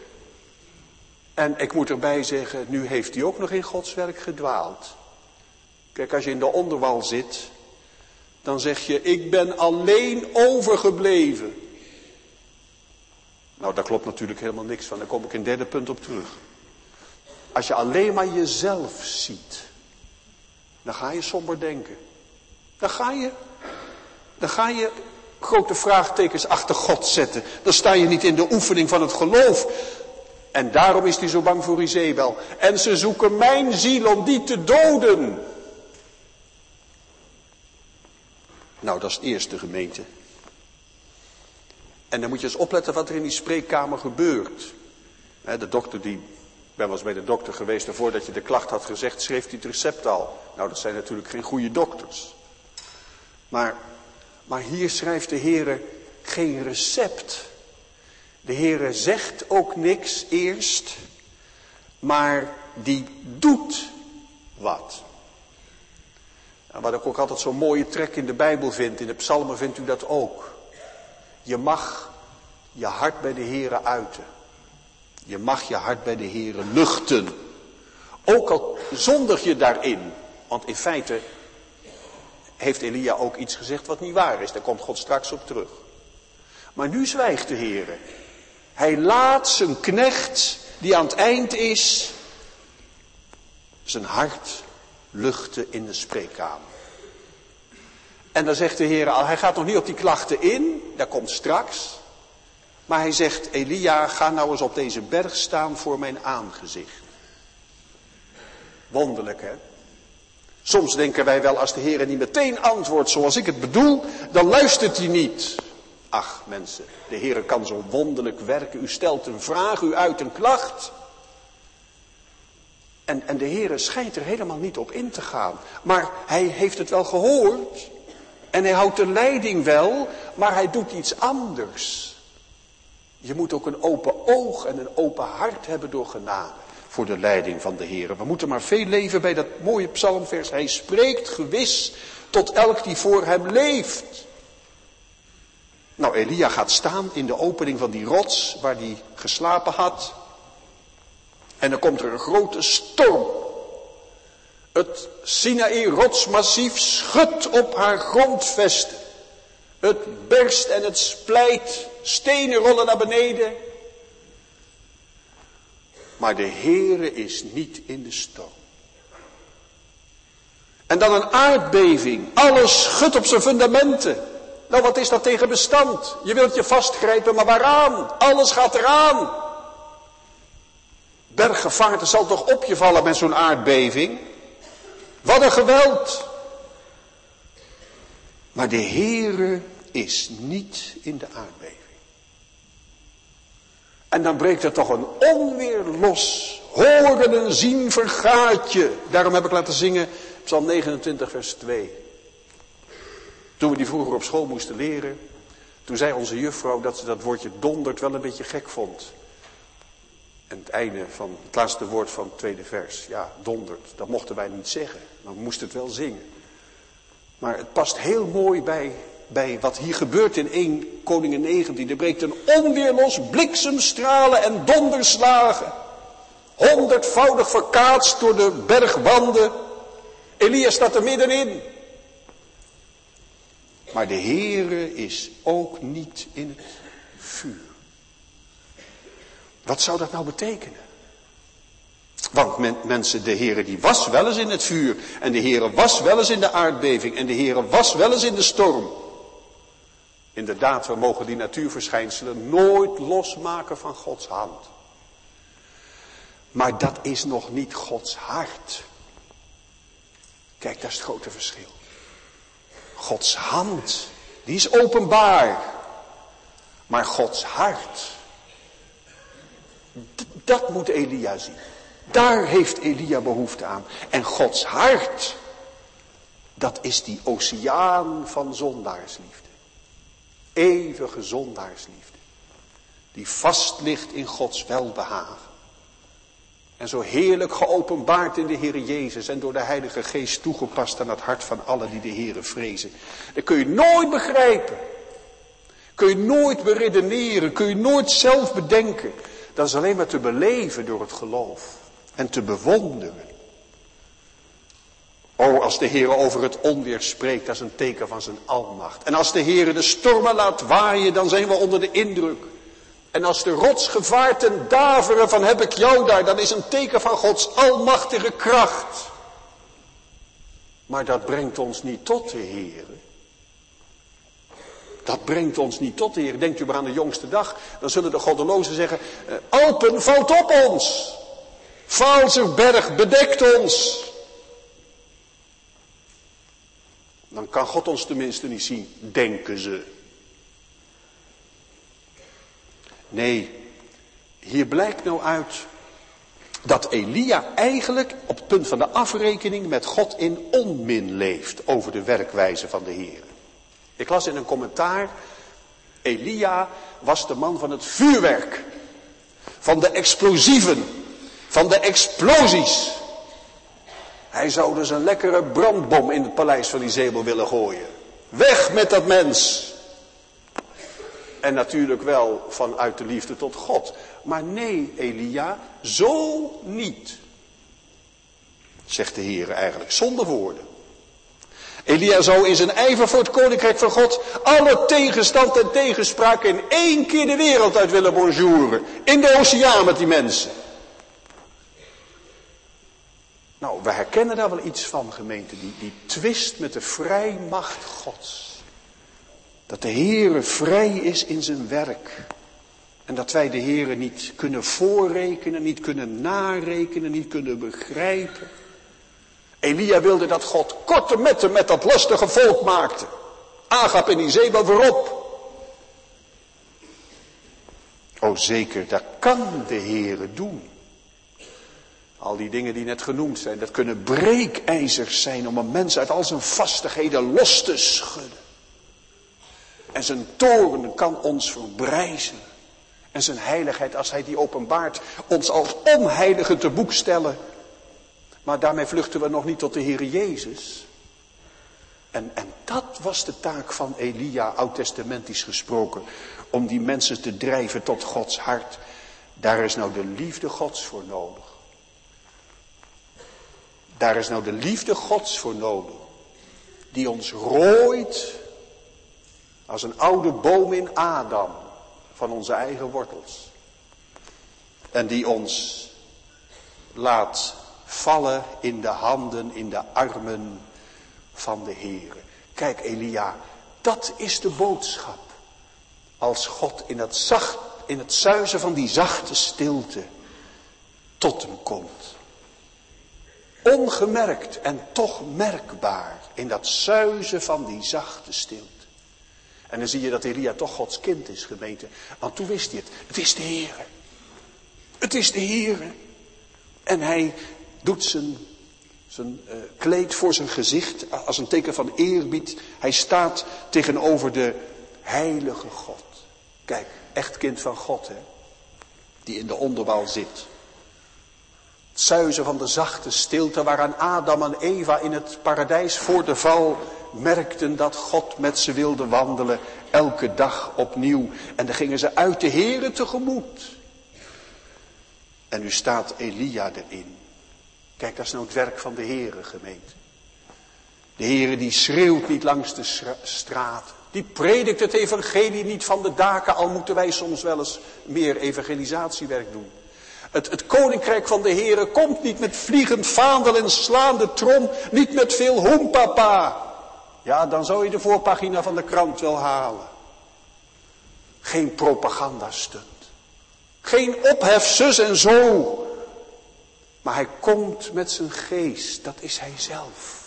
En ik moet erbij zeggen, nu heeft hij ook nog in Gods werk gedwaald. Kijk, als je in de onderwal zit, dan zeg je, ik ben alleen overgebleven. Nou, daar klopt natuurlijk helemaal niks van. Daar kom ik in het derde punt op terug. Als je alleen maar jezelf ziet, dan ga je somber denken. Dan ga je grote vraagtekens achter God zetten. Dan sta je niet in de oefening van het geloof. En daarom is hij zo bang voor Izebel. En ze zoeken mijn ziel om die te doden. Nou, dat is het eerste, gemeente. En dan moet je eens opletten wat er in die spreekkamer gebeurt. De dokter ik ben wel eens bij de dokter geweest en voordat je de klacht had gezegd, schreef hij het recept al. Nou, dat zijn natuurlijk geen goede dokters. Maar hier schrijft de Heere geen recept. De Heere zegt ook niks eerst, maar die doet wat. En wat ik ook altijd zo'n mooie trek in de Bijbel vind, in de psalmen vindt u dat ook. Je mag je hart bij de Heere uiten. Je mag je hart bij de Heere luchten. Ook al zondig je daarin. Want in feite heeft Elia ook iets gezegd wat niet waar is. Daar komt God straks op terug. Maar nu zwijgt de Heere. Hij laat zijn knecht, die aan het eind is, zijn hart luchten in de spreekkamer. En dan zegt de Heer al, hij gaat nog niet op die klachten in, dat komt straks. Maar hij zegt, Elia, ga nou eens op deze berg staan voor mijn aangezicht. Wonderlijk, hè? Soms denken wij wel, als de Heer niet meteen antwoordt zoals ik het bedoel, dan luistert hij niet. Ach mensen, de Heer kan zo wonderlijk werken. U stelt een vraag, u uit een klacht. En de Heer schijnt er helemaal niet op in te gaan. Maar hij heeft het wel gehoord. En hij houdt de leiding wel, maar hij doet iets anders. Je moet ook een open oog en een open hart hebben door genade. Voor de leiding van de Heer. We moeten maar veel leven bij dat mooie psalmvers. Hij spreekt gewis tot elk die voor hem leeft. Nou, Elia gaat staan in de opening van die rots waar hij geslapen had. En dan komt er een grote storm. Het Sinaï-rotsmassief schudt op haar grondvesten. Het berst en het splijt. Stenen rollen naar beneden. Maar de Heere is niet in de storm. En dan een aardbeving. Alles schudt op zijn fundamenten. Nou, wat is dat tegen bestand? Je wilt je vastgrijpen, maar waaraan? Alles gaat eraan. Berggevaarte zal toch op je vallen met zo'n aardbeving? Wat een geweld. Maar de Heere is niet in de aardbeving. En dan breekt er toch een onweer los. Horen en zien vergaat je. Daarom heb ik laten zingen Psalm 29 vers 2. Toen we die vroeger op school moesten leren. Toen zei onze juffrouw dat ze dat woordje dondert wel een beetje gek vond. En het einde van het laatste woord van het tweede vers. Ja, dondert. Dat mochten wij niet zeggen. Maar we moesten het wel zingen. Maar het past heel mooi bij wat hier gebeurt in 1 Koningen 19. Er breekt een onweer los, bliksemstralen en donderslagen. 100voudig verkaatst door de bergwanden. Elia staat er middenin. Maar de Heere is ook niet in het vuur. Wat zou dat nou betekenen? Want mensen, de Heere die was wel eens in het vuur. En de Heere was wel eens in de aardbeving. En de Heere was wel eens in de storm. Inderdaad, we mogen die natuurverschijnselen nooit losmaken van Gods hand. Maar dat is nog niet Gods hart. Kijk, dat is het grote verschil. Gods hand, die is openbaar. Maar Gods hart, dat moet Elia zien. Daar heeft Elia behoefte aan. En Gods hart, dat is die oceaan van zondaarsliefde. Eeuwige zondaarsliefde. Die vast ligt in Gods welbehagen. En zo heerlijk geopenbaard in de Heere Jezus en door de Heilige Geest toegepast aan het hart van allen die de Heere vrezen. Dat kun je nooit begrijpen. Kun je nooit beredeneren. Kun je nooit zelf bedenken. Dat is alleen maar te beleven door het geloof. En te bewonderen. Oh, als de Heere over het onweer spreekt, dat is een teken van zijn almacht. En als de Heere de stormen laat waaien, dan zijn we onder de indruk. En als de rotsgevaarten daveren van heb ik jou daar, dan is een teken van Gods almachtige kracht. Maar dat brengt ons niet tot de Heere. Dat brengt ons niet tot de Heer. Denkt u maar aan de jongste dag. Dan zullen de goddelozen zeggen. Alpen valt op ons. Vaalserberg bedekt ons. Dan kan God ons tenminste niet zien. Denken ze. Nee. Hier blijkt nou uit. Dat Elia eigenlijk op het punt van de afrekening met God in onmin leeft. Over de werkwijze van de Heer. Ik las in een commentaar, Elia was de man van het vuurwerk, van de explosieven, van de explosies. Hij zou dus een lekkere brandbom in het paleis van Izebel willen gooien. Weg met dat mens. En natuurlijk wel vanuit de liefde tot God. Maar nee, Elia, zo niet. Zegt de Heer eigenlijk, zonder woorden. Elia zou in zijn ijver voor het koninkrijk van God alle tegenstand en tegenspraak in 1 keer de wereld uit willen bonjouren. In de oceaan met die mensen. Nou, we herkennen daar wel iets van, gemeente. Die twist met de vrijmacht Gods. Dat de Heere vrij is in zijn werk. En dat wij de Heere niet kunnen voorrekenen, niet kunnen narekenen, niet kunnen begrijpen. Elia wilde dat God korte metten met dat lastige volk maakte. Agab en Izebel voorop. O zeker, dat kan de Heere doen. Al die dingen die net genoemd zijn, dat kunnen breekijzers zijn om een mens uit al zijn vastigheden los te schudden. En zijn toorn kan ons verbrijzen. En zijn heiligheid, als hij die openbaart, ons als onheilige te boek stellen. Maar daarmee vluchten we nog niet tot de Heere Jezus. En dat was de taak van Elia, oud-testamentisch gesproken. Om die mensen te drijven tot Gods hart. Daar is nou de liefde Gods voor nodig. Daar is nou de liefde Gods voor nodig. Die ons rooit als een oude boom in Adam. Van onze eigen wortels. En die ons laat vallen in de handen, in de armen van de Heere. Kijk Elia, dat is de boodschap. Als God in het suizen van die zachte stilte tot hem komt. Ongemerkt en toch merkbaar in dat suizen van die zachte stilte. En dan zie je dat Elia toch Gods kind is, gemeente. Want toen wist hij het. Het is de Heere. Het is de Heere. En hij doet zijn kleed voor zijn gezicht als een teken van eerbied. Hij staat tegenover de heilige God. Kijk, echt kind van God, hè. Die in de onderwal zit. Het suizen van de zachte stilte waaraan Adam en Eva in het paradijs voor de val merkten dat God met ze wilde wandelen. Elke dag opnieuw. En dan gingen ze uit de Heere tegemoet. En nu staat Elia erin. Kijk, dat is nou het werk van de Heere, gemeente. De Heere die schreeuwt niet langs de straat. Die predikt het evangelie niet van de daken. Al moeten wij soms wel eens meer evangelisatiewerk doen. Het koninkrijk van de Heere komt niet met vliegend vaandel en slaande trom. Niet met veel hoempapa. Ja, dan zou je de voorpagina van de krant wel halen. Geen propagandastunt. Geen ophef zus en zo. Maar hij komt met zijn geest. Dat is hij zelf.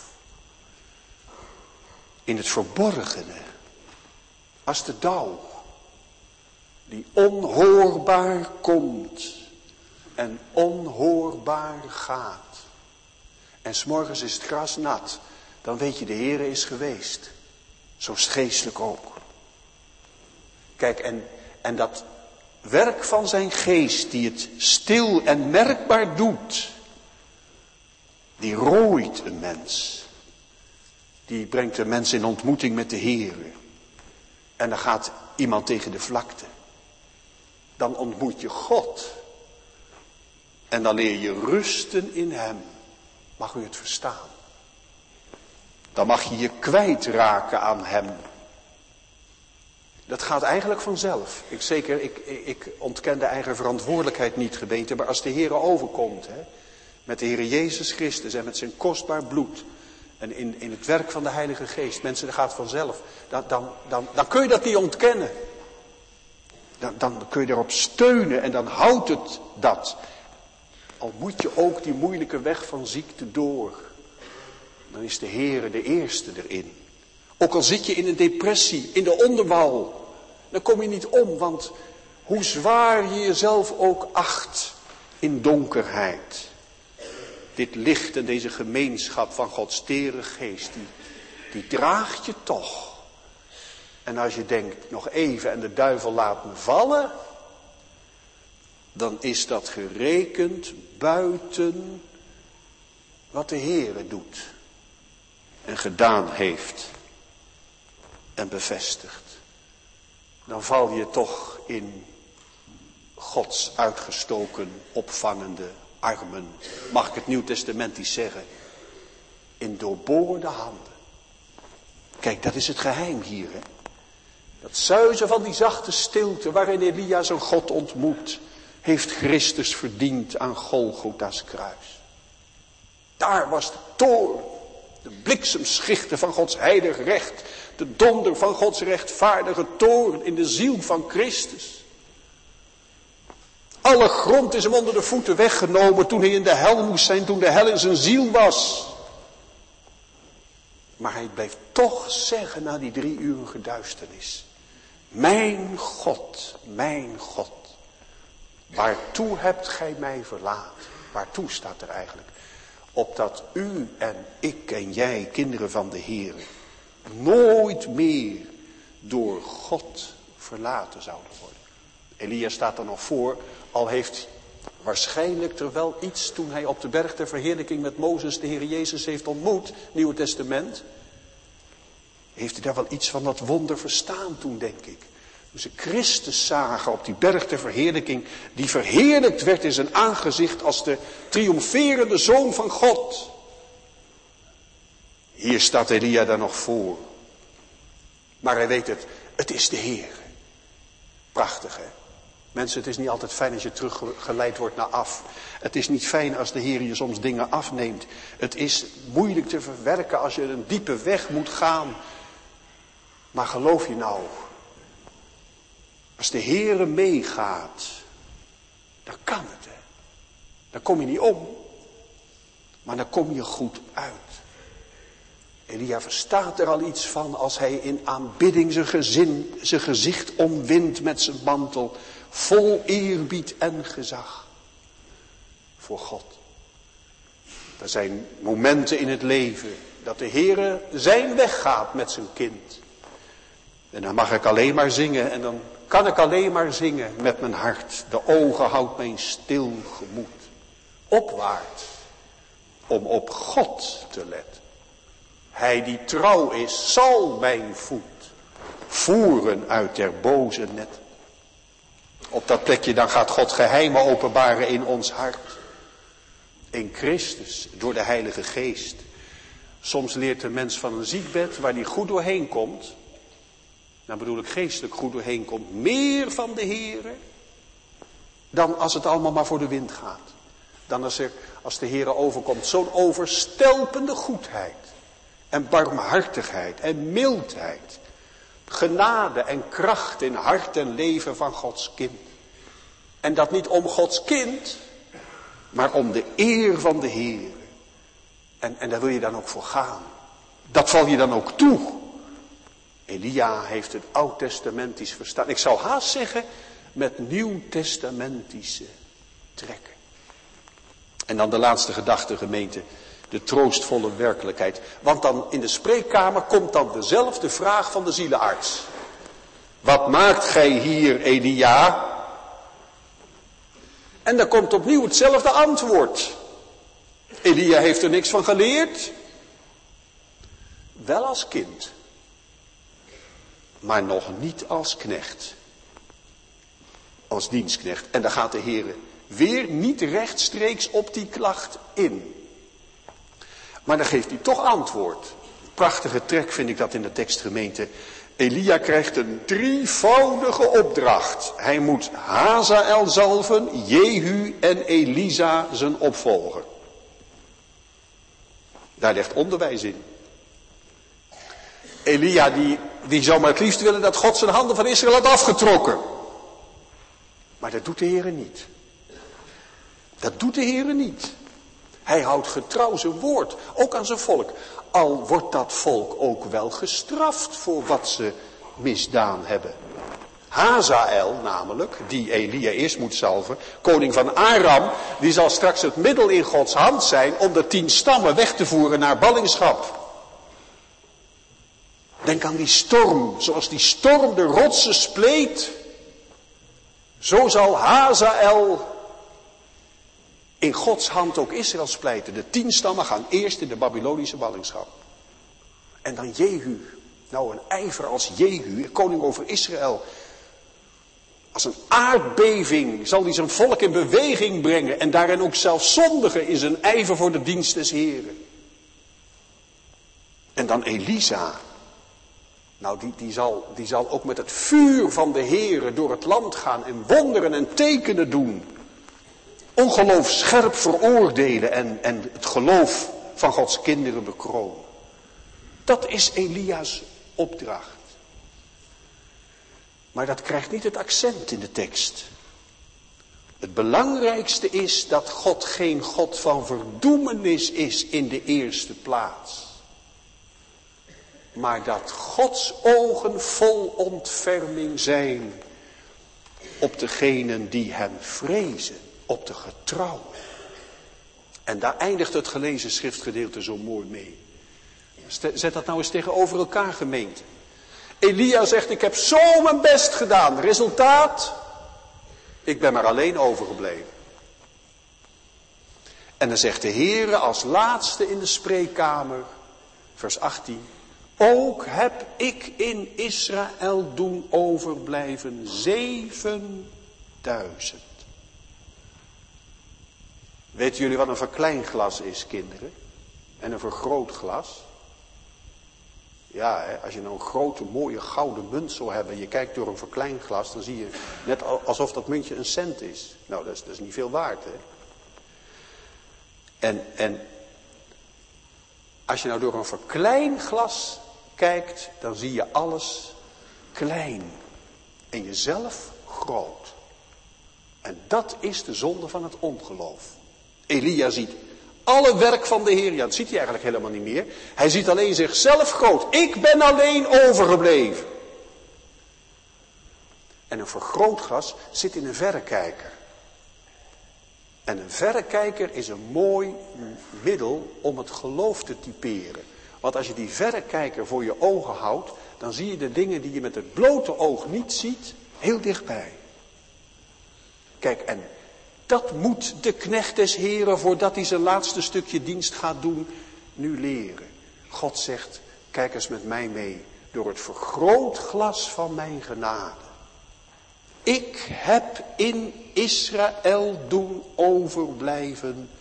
In het verborgene. Als de dauw. Die onhoorbaar komt. En onhoorbaar gaat. En 's morgens is het gras nat. Dan weet je, de Heere is geweest. Zo is het geestelijk ook. Kijk, en dat werk van zijn geest, die het stil en merkbaar doet. Die rooit een mens. Die brengt een mens in ontmoeting met de Heere. En dan gaat iemand tegen de vlakte. Dan ontmoet je God. En dan leer je rusten in hem. Mag u het verstaan? Dan mag je je kwijtraken aan hem. Dat gaat eigenlijk vanzelf. Ik ontken de eigen verantwoordelijkheid niet, gemeente. Maar als de Heere overkomt, hè, met de Heere Jezus Christus en met zijn kostbaar bloed. En in het werk van de Heilige Geest. Mensen, dat gaat vanzelf. Dan kun je dat niet ontkennen. Dan kun je erop steunen en dan houdt het dat. Al moet je ook die moeilijke weg van ziekte door. Dan is de Heere de eerste erin. Ook al zit je in een depressie, in de onderwal. Dan kom je niet om, want hoe zwaar je jezelf ook acht in donkerheid. Dit licht en deze gemeenschap van Gods tere geest, die draagt je toch. En als je denkt, nog even en de duivel laat me vallen. Dan is dat gerekend buiten wat de Heere doet. En gedaan heeft. En bevestigt. Dan val je toch in Gods uitgestoken, opvangende armen. Mag ik het Nieuw Testamentisch zeggen? In doorboorde handen. Kijk, dat is het geheim hier, hè. Dat suizen van die zachte stilte waarin Elia zijn God ontmoet, heeft Christus verdiend aan Golgotha's kruis. Daar was de toorn, de bliksemschichten van Gods heilig recht, de donder van Gods rechtvaardige toorn in de ziel van Christus. Alle grond is hem onder de voeten weggenomen toen hij in de hel moest zijn, toen de hel in zijn ziel was. Maar hij bleef toch zeggen na die 3-uurige duisternis. Mijn God, waartoe hebt gij mij verlaten? Waartoe staat er eigenlijk? Opdat u en ik en jij, kinderen van de Heer, nooit meer door God verlaten zouden worden. Elia staat er nog voor, al heeft waarschijnlijk er wel iets toen hij op de berg der verheerlijking met Mozes de Heer Jezus heeft ontmoet, Nieuwe Testament. Heeft hij daar wel iets van dat wonder verstaan toen, denk ik. Toen ze Christus zagen op die berg der verheerlijking, die verheerlijkt werd in zijn aangezicht als de triomferende Zoon van God. Hier staat Elia daar nog voor. Maar hij weet het is de Heer. Prachtig, hè? Mensen, het is niet altijd fijn als je teruggeleid wordt naar af. Het is niet fijn als de Heer je soms dingen afneemt. Het is moeilijk te verwerken als je een diepe weg moet gaan. Maar geloof je nou, als de Heer meegaat, dan kan het, hè. Dan kom je niet om, maar dan kom je goed uit. Elia verstaat er al iets van als hij in aanbidding zijn gezicht omwindt met zijn mantel, vol eerbied en gezag voor God. Er zijn momenten in het leven dat de Heer zijn weg gaat met zijn kind. En dan mag ik alleen maar zingen en dan kan ik alleen maar zingen met mijn hart. De ogen houdt mijn stil gemoed opwaarts om op God te letten. Hij die trouw is, zal mijn voet voeren uit der boze net. Op dat plekje dan gaat God geheimen openbaren in ons hart. In Christus, door de Heilige Geest. Soms leert de mens van een ziekbed waar die goed doorheen komt. Dan bedoel ik geestelijk goed doorheen komt. Meer van de Heere dan als het allemaal maar voor de wind gaat. Dan als de Heere overkomt zo'n overstelpende goedheid. En barmhartigheid en mildheid. Genade en kracht in hart en leven van Gods kind. En dat niet om Gods kind, maar om de eer van de Heer. En daar wil je dan ook voor gaan. Dat val je dan ook toe. Elia heeft het oud-testamentisch verstaan. Ik zou haast zeggen met nieuw-testamentische trekken. En dan de laatste gedachte, gemeente. De troostvolle werkelijkheid. Want dan in de spreekkamer komt dan dezelfde vraag van de zielenarts. Wat maakt gij hier, Elia? En dan komt opnieuw hetzelfde antwoord. Elia heeft er niks van geleerd. Wel als kind. Maar nog niet als knecht. Als dienstknecht. En dan gaat de Heer weer niet rechtstreeks op die klacht in. Maar dan geeft hij toch antwoord. Prachtige trek vind ik dat in de tekst, gemeente. Elia krijgt een drievoudige opdracht. Hij moet Hazael zalven, Jehu en Elisa zijn opvolger. Daar ligt onderwijs in. Elia die zou maar het liefst willen dat God zijn handen van Israël had afgetrokken. Maar dat doet de Heer niet. Dat doet de Heer niet. Hij houdt getrouw zijn woord, ook aan zijn volk. Al wordt dat volk ook wel gestraft voor wat ze misdaan hebben. Hazael namelijk, die Elia eerst moet zalven, koning van Aram, die zal straks het middel in Gods hand zijn om de 10 stammen weg te voeren naar ballingschap. Denk aan die storm, zoals die storm de rotsen spleet. Zo zal Hazael in Gods hand ook Israël splijten. De 10 stammen gaan eerst in de Babylonische ballingschap. En dan Jehu. Nou, een ijver als Jehu, koning over Israël. Als een aardbeving zal hij zijn volk in beweging brengen. En daarin ook zelf zondigen in zijn ijver voor de dienst des Heren. En dan Elisa. Nou, die zal ook met het vuur van de Heren door het land gaan en wonderen en tekenen doen. Ongeloof scherp veroordelen en het geloof van Gods kinderen bekronen. Dat is Elia's opdracht. Maar dat krijgt niet het accent in de tekst. Het belangrijkste is dat God geen God van verdoemenis is in de eerste plaats. Maar dat Gods ogen vol ontferming zijn op degenen die hem vrezen, op de getrouwen. En daar eindigt het gelezen schriftgedeelte zo mooi mee. Zet dat nou eens tegenover elkaar, gemeente. Elia zegt, ik heb zo mijn best gedaan. Resultaat? Ik ben maar alleen overgebleven. En dan zegt de Heere als laatste in de spreekkamer, vers 18. Ook heb ik in Israël doen overblijven 7000. Weten jullie wat een verkleinglas is, kinderen? En een vergrootglas? Ja, hè, als je nou een grote mooie gouden munt zou hebben en je kijkt door een verkleinglas, dan zie je net alsof dat muntje een cent is. Nou, dat is niet veel waard, hè. En als je nou door een verkleinglas kijkt, dan zie je alles klein en jezelf groot. En dat is de zonde van het ongeloof. Elia ziet alle werk van de Heer, ja, dat ziet hij eigenlijk helemaal niet meer. Hij ziet alleen zichzelf groot. Ik ben alleen overgebleven. En een vergrootglas zit in een verrekijker. En een verrekijker is een mooi middel om het geloof te typeren. Want als je die verrekijker voor je ogen houdt, dan zie je de dingen die je met het blote oog niet ziet, heel dichtbij. Kijk, en dat moet de knecht des Heren, voordat hij zijn laatste stukje dienst gaat doen, nu leren. God zegt, kijk eens met mij mee, door het vergrootglas van mijn genade. Ik heb in Israël doen overblijven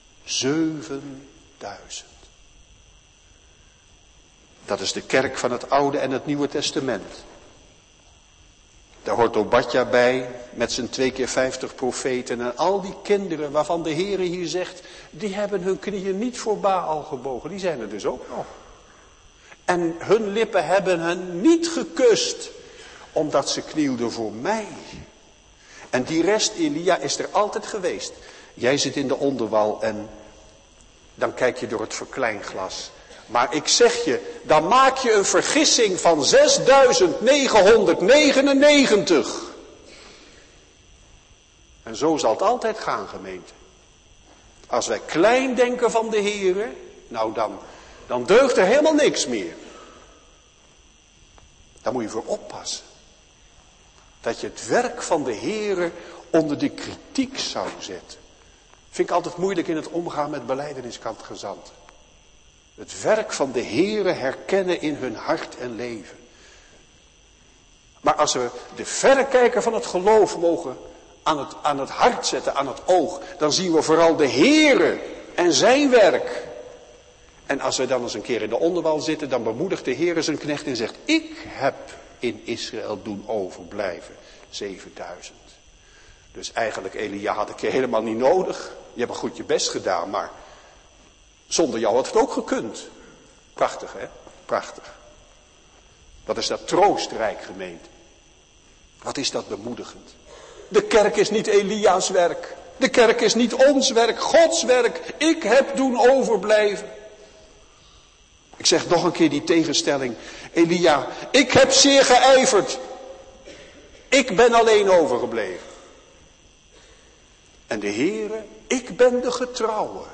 7000. Dat is de kerk van het Oude en het Nieuwe Testament. Daar hoort Obadja bij, met zijn 2 keer 50 profeten en al die kinderen waarvan de Heere hier zegt, die hebben hun knieën niet voor Baal gebogen, die zijn er dus ook nog. En hun lippen hebben hen niet gekust, omdat ze knielden voor mij. En die rest, Elia, is er altijd geweest. Jij zit in de onderwal en dan kijk je door het verkleinglas. Maar ik zeg je, dan maak je een vergissing van 6999. En zo zal het altijd gaan, gemeente. Als wij klein denken van de Heere, nou dan deugt er helemaal niks meer. Daar moet je voor oppassen. Dat je het werk van de Heere onder de kritiek zou zetten. Vind ik altijd moeilijk in het omgaan met belijdenisgezanten. Het werk van de Heere herkennen in hun hart en leven. Maar als we de verrekijker van het geloof mogen aan het hart zetten, aan het oog, dan zien we vooral de Heere en zijn werk. En als we dan eens een keer in de onderwal zitten, dan bemoedigt de Heere zijn knecht en zegt, ik heb in Israël doen overblijven 7000. Dus eigenlijk, Elia, had ik je helemaal niet nodig. Je hebt goed je best gedaan, maar zonder jou had het ook gekund. Prachtig, hè? Prachtig. Wat is dat troostrijk, gemeente. Wat is dat bemoedigend. De kerk is niet Elia's werk. De kerk is niet ons werk, Gods werk. Ik heb doen overblijven. Ik zeg nog een keer die tegenstelling. Elia, ik heb zeer geijverd. Ik ben alleen overgebleven. En de Heere, ik ben de getrouwe.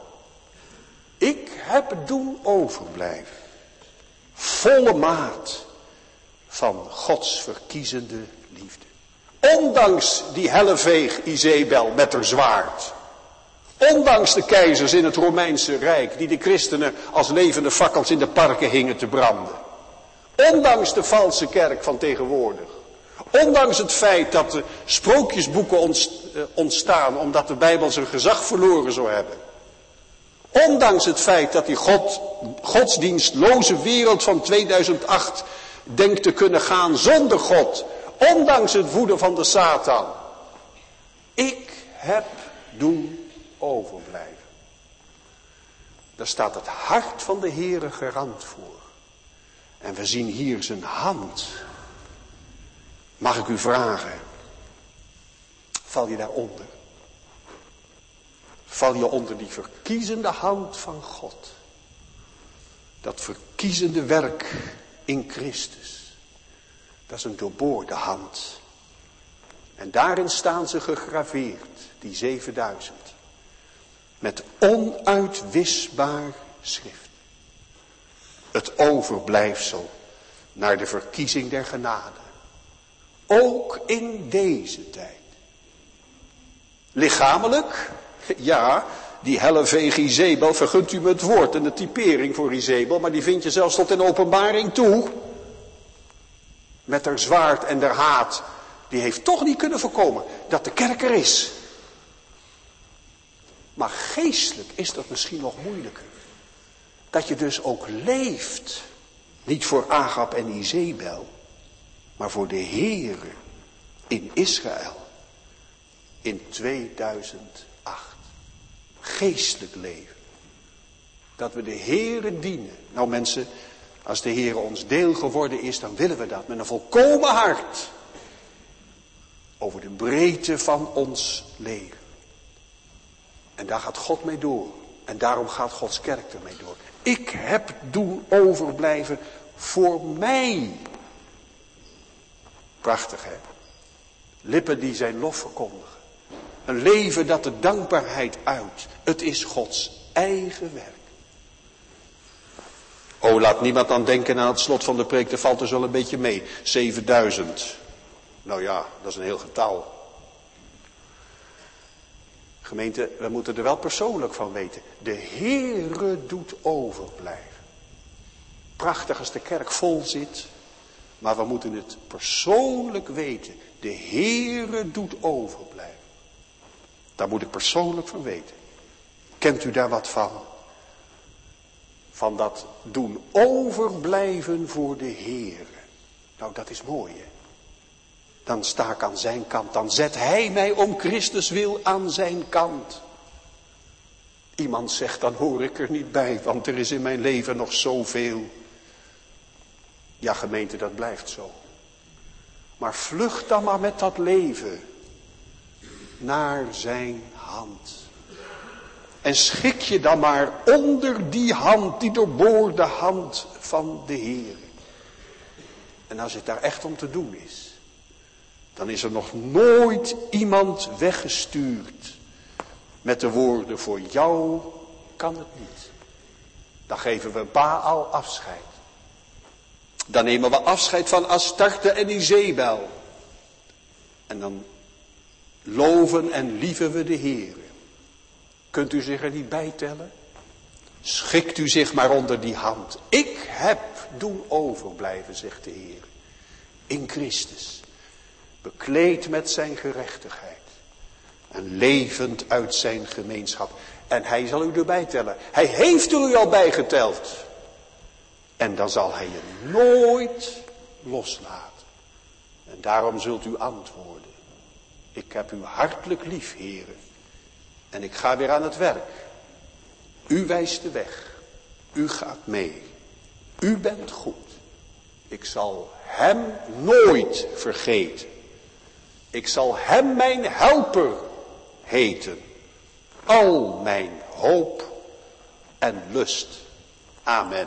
Ik heb doen overblijven. Volle maat van Gods verkiezende liefde. Ondanks die helleveeg Izebel met haar zwaard. Ondanks de keizers in het Romeinse Rijk die de christenen als levende fakkels in de parken hingen te branden. Ondanks de valse kerk van tegenwoordig. Ondanks het feit dat de sprookjesboeken ontstaan omdat de Bijbel zijn gezag verloren zou hebben. Ondanks het feit dat die godsdienstloze wereld van 2008 denkt te kunnen gaan zonder God. Ondanks het woede van de Satan. Ik heb doen overblijven. Daar staat het hart van de Heere garant voor. En we zien hier zijn hand. Mag ik u vragen? Val je daaronder? val je onder die verkiezende hand van God. Dat verkiezende werk in Christus. Dat is een doorboorde hand. En daarin staan ze gegraveerd, die 7000. Met onuitwisbaar schrift. Het overblijfsel naar de verkiezing der genade. Ook in deze tijd. Lichamelijk, ja, die helleveeg Izebel, vergunt u me het woord en de typering voor Izebel, maar die vind je zelfs tot in openbaring toe. Met haar zwaard en haar haat, die heeft toch niet kunnen voorkomen dat de kerk er is. Maar geestelijk is dat misschien nog moeilijker. Dat je dus ook leeft, niet voor Agab en Izebel, maar voor de Heere in Israël in 2008. Geestelijk leven. Dat we de Heere dienen. Nou mensen, als de Heere ons deel geworden is, dan willen we dat met een volkomen hart. Over de breedte van ons leven. En daar gaat God mee door. En daarom gaat Gods kerk ermee door. Ik heb doen overblijven voor mij. Prachtig hè. Lippen die zijn lof verkondigen. Een leven dat de dankbaarheid uit. Het is Gods eigen werk. Oh, laat niemand dan denken aan het slot van de preek. Er valt dus wel een beetje mee. 7000. Nou ja, dat is een heel getal. Gemeente, we moeten er wel persoonlijk van weten. De Heere doet overblijven. Prachtig als de kerk vol zit. Maar we moeten het persoonlijk weten. De Heere doet overblijven. Daar moet ik persoonlijk van weten. Kent u daar wat van? Van dat doen overblijven voor de Heere. Nou, dat is mooi hè. Dan sta ik aan zijn kant. Dan zet hij mij om Christus wil aan zijn kant. Iemand zegt, dan hoor ik er niet bij. Want er is in mijn leven nog zoveel. Ja gemeente, dat blijft zo. Maar vlucht dan maar met dat leven. Naar zijn hand. En schik je dan maar onder die hand. Die doorboorde hand van de Heer. En als het daar echt om te doen is. Dan is er nog nooit iemand weggestuurd. Met de woorden, voor jou kan het niet. Dan geven we Baal afscheid. Dan nemen we afscheid van Astarte en Izebel. En dan loven en lieven we de Heer. Kunt u zich er niet bij tellen? Schikt u zich maar onder die hand. Ik heb doen overblijven, zegt de Heer. In Christus. Bekleed met zijn gerechtigheid. En levend uit zijn gemeenschap. En hij zal u erbij tellen. Hij heeft er u al bijgeteld. En dan zal hij je nooit loslaten. En daarom zult u antwoorden. Ik heb u hartelijk lief, heren. En ik ga weer aan het werk. U wijst de weg. U gaat mee. U bent goed. Ik zal hem nooit vergeten. Ik zal hem mijn helper heten. Al mijn hoop en lust. Amen.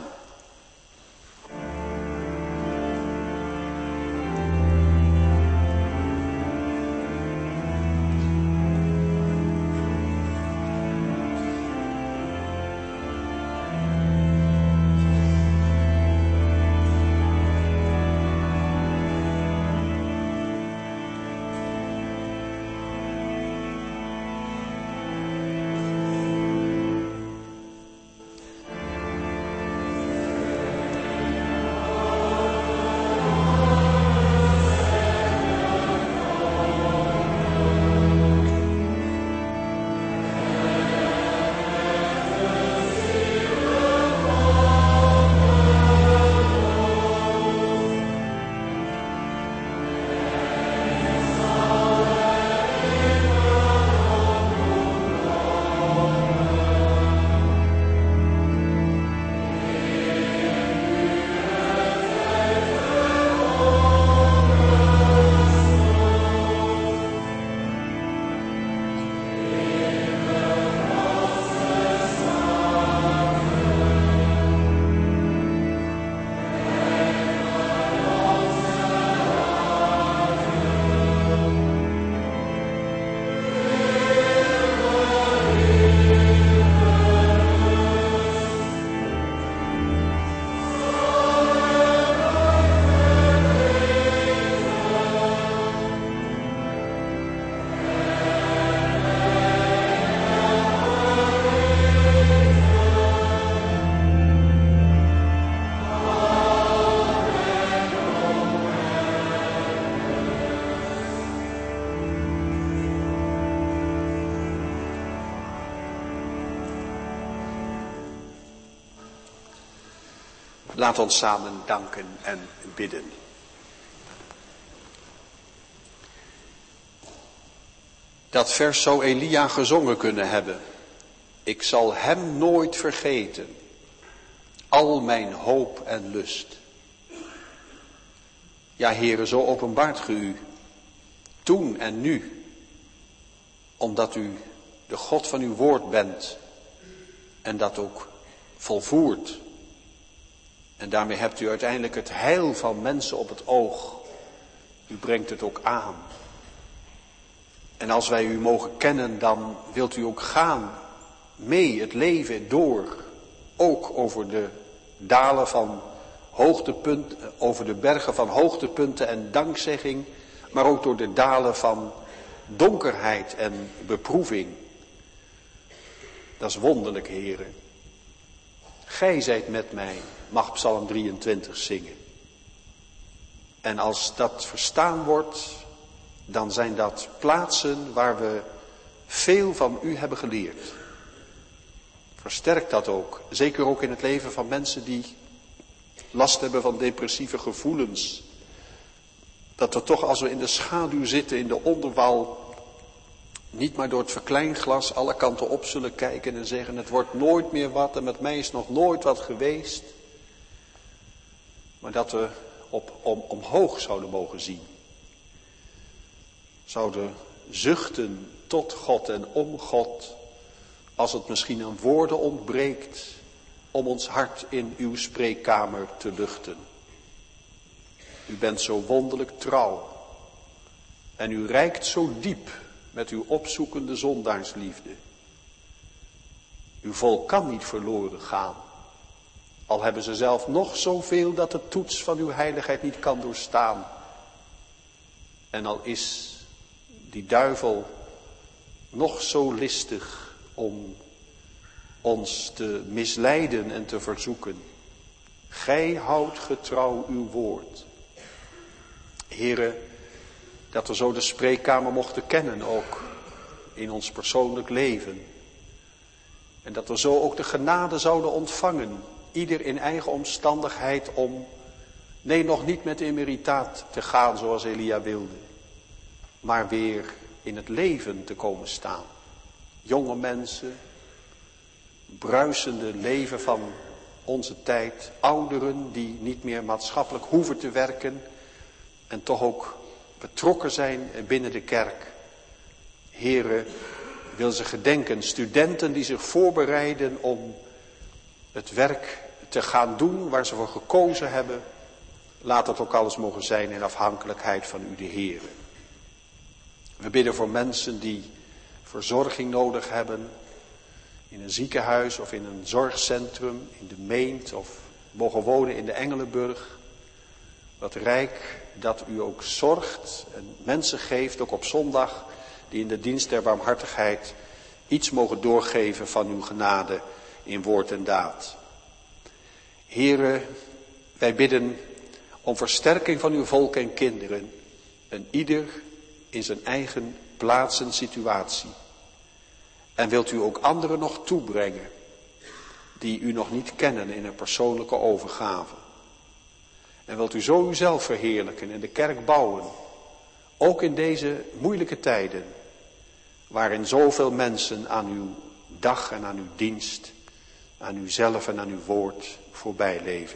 Laat ons samen danken en bidden. Dat vers zou Elia gezongen kunnen hebben. Ik zal hem nooit vergeten, al mijn hoop en lust. Ja, Heere, zo openbaart ge u, toen en nu, omdat u de God van uw woord bent en dat ook volvoert. En daarmee hebt u uiteindelijk het heil van mensen op het oog. U brengt het ook aan. En als wij u mogen kennen, dan wilt u ook gaan mee het leven door. Ook over de dalen van hoogtepunten, over de bergen van hoogtepunten en dankzegging. Maar ook door de dalen van donkerheid en beproeving. Dat is wonderlijk, heren. Gij zijt met mij, mag Psalm 23 zingen. En als dat verstaan wordt, dan zijn dat plaatsen waar we veel van u hebben geleerd. Versterk dat ook, zeker ook in het leven van mensen die last hebben van depressieve gevoelens. Dat we toch als we in de schaduw zitten, in de onderwal, niet maar door het verkleinglas alle kanten op zullen kijken en zeggen, het wordt nooit meer wat en met mij is nog nooit wat geweest. Maar dat we omhoog zouden mogen zien. Zouden zuchten tot God en om God, als het misschien aan woorden ontbreekt, om ons hart in uw spreekkamer te luchten. U bent zo wonderlijk trouw en u reikt zo diep met uw opzoekende zondaarsliefde. Uw volk kan niet verloren gaan, al hebben ze zelf nog zoveel dat de toets van uw heiligheid niet kan doorstaan. En al is die duivel nog zo listig om ons te misleiden en te verzoeken. Gij houdt getrouw uw woord. Here, dat we zo de spreekkamer mochten kennen ook in ons persoonlijk leven. En dat we zo ook de genade zouden ontvangen, ieder in eigen omstandigheid om, nee, nog niet met emeritaat te gaan zoals Elia wilde, maar weer in het leven te komen staan. Jonge mensen, bruisende leven van onze tijd, ouderen die niet meer maatschappelijk hoeven te werken en toch ook betrokken zijn binnen de kerk. Here, wil ze gedenken, studenten die zich voorbereiden om het werk te gaan doen waar ze voor gekozen hebben. Laat het ook alles mogen zijn in afhankelijkheid van u, de Heere. We bidden voor mensen die verzorging nodig hebben, in een ziekenhuis of in een zorgcentrum, in de Meent of mogen wonen in de Engelenburg. Wat rijk dat u ook zorgt en mensen geeft, ook op zondag, die in de dienst der barmhartigheid iets mogen doorgeven van uw genade in woord en daad. Here, wij bidden om versterking van uw volk en kinderen, en ieder in zijn eigen plaats en situatie. En wilt u ook anderen nog toebrengen, die u nog niet kennen in een persoonlijke overgave. En wilt u zo uzelf verheerlijken en de kerk bouwen, ook in deze moeilijke tijden, waarin zoveel mensen aan uw dag en aan uw dienst, aan uzelf en aan uw woord voorbij leven.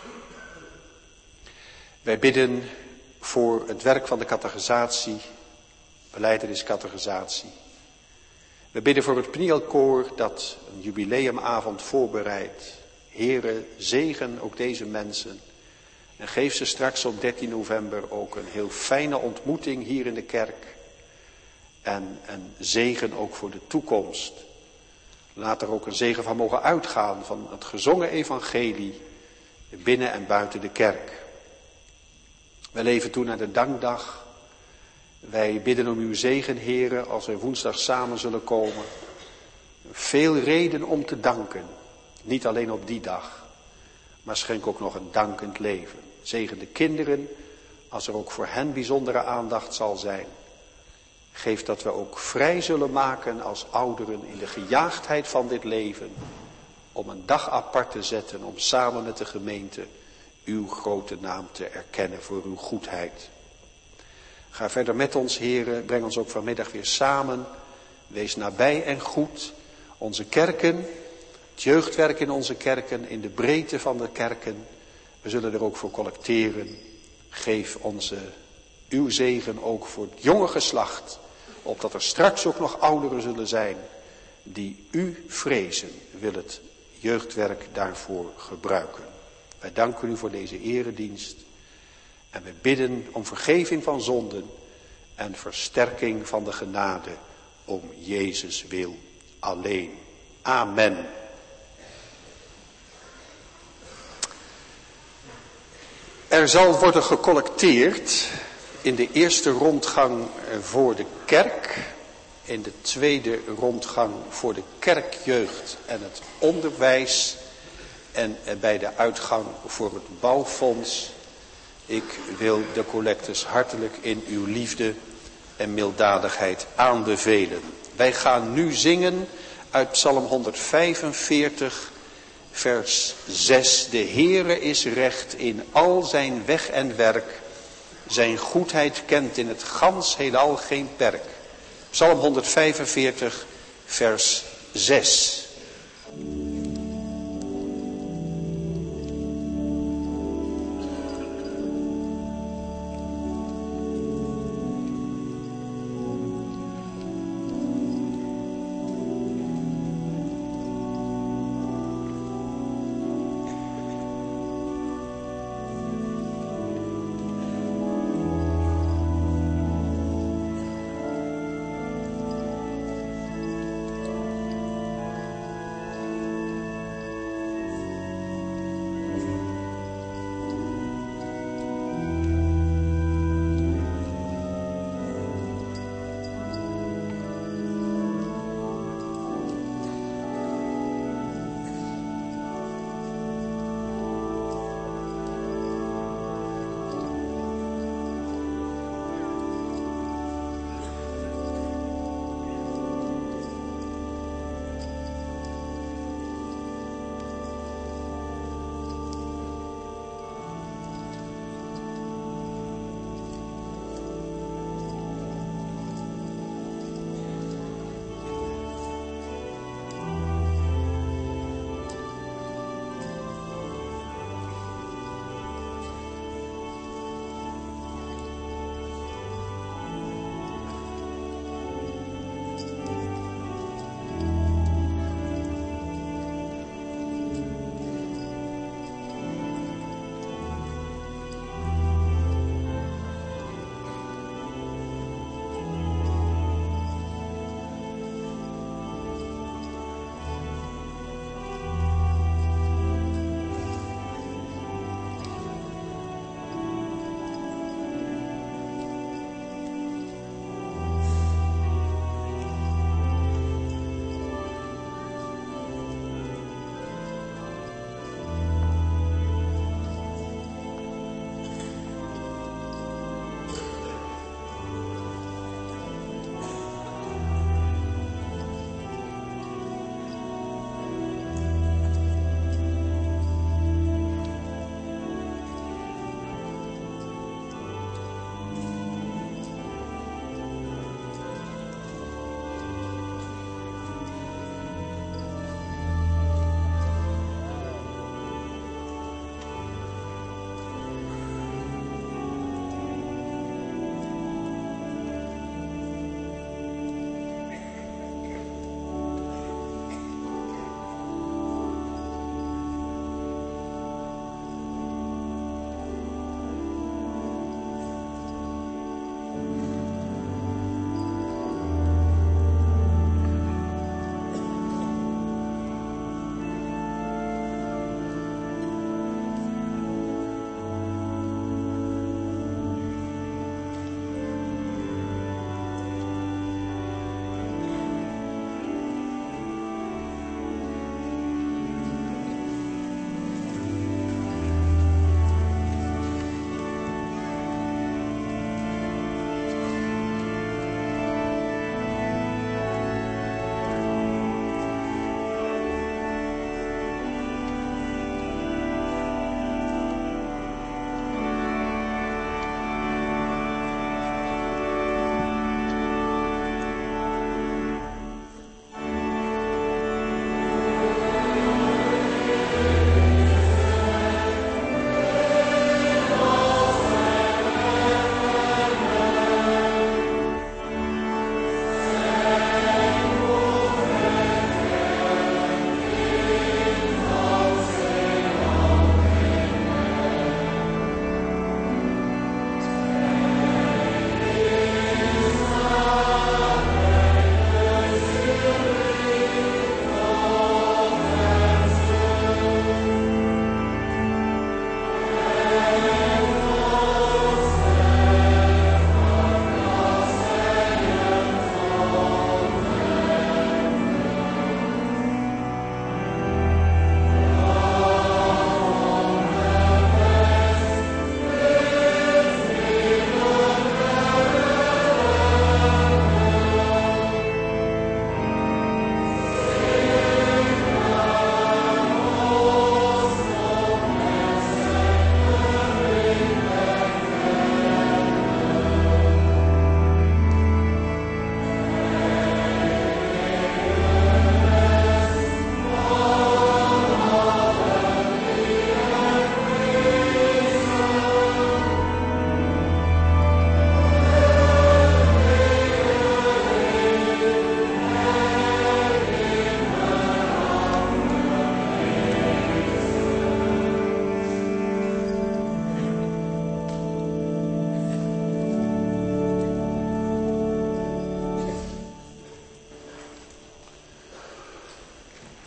Wij bidden voor het werk van de catechisatie, belijdeniscatechisatie. We bidden voor het Pnielkoor dat een jubileumavond voorbereidt. Heere, zegen ook deze mensen. En geef ze straks op 13 november ook een heel fijne ontmoeting hier in de kerk. En een zegen ook voor de toekomst. Laat er ook een zegen van mogen uitgaan van het gezongen evangelie binnen en buiten de kerk. Wij leven toe naar de dankdag. Wij bidden om uw zegen, Heere, als wij woensdag samen zullen komen. Veel reden om te danken. Niet alleen op die dag, maar schenk ook nog een dankend leven. Zegen de kinderen, als er ook voor hen bijzondere aandacht zal zijn. Geef dat we ook vrij zullen maken als ouderen in de gejaagdheid van dit leven. om een dag apart te zetten om samen met de gemeente uw grote naam te erkennen voor uw goedheid. Ga verder met ons, heren, breng ons ook vanmiddag weer samen. Wees nabij en goed. Onze kerken, het jeugdwerk in onze kerken, in de breedte van de kerken. We zullen er ook voor collecteren. Geef uw zegen ook voor het jonge geslacht. Opdat er straks ook nog ouderen zullen zijn die u vrezen, wil het jeugdwerk daarvoor gebruiken. Wij danken u voor deze eredienst. En we bidden om vergeving van zonden en versterking van de genade om Jezus wil alleen. Amen. Er zal worden gecollecteerd in de eerste rondgang voor de kerk, in de tweede rondgang voor de kerkjeugd en het onderwijs en bij de uitgang voor het bouwfonds. Ik wil de collectes hartelijk in uw liefde en milddadigheid aanbevelen. Wij gaan nu zingen uit Psalm 145, vers 6. De Heere is recht in al zijn weg en werk. Zijn goedheid kent in het gans heelal geen perk. Psalm 145, vers 6.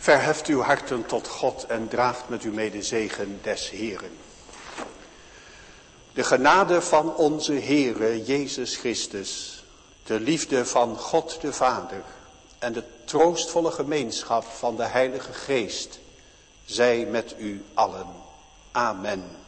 Verheft uw harten tot God en draagt met u mee de zegen des Heeren. De genade van onze Heere Jezus Christus, de liefde van God de Vader en de troostvolle gemeenschap van de Heilige Geest, zij met u allen. Amen.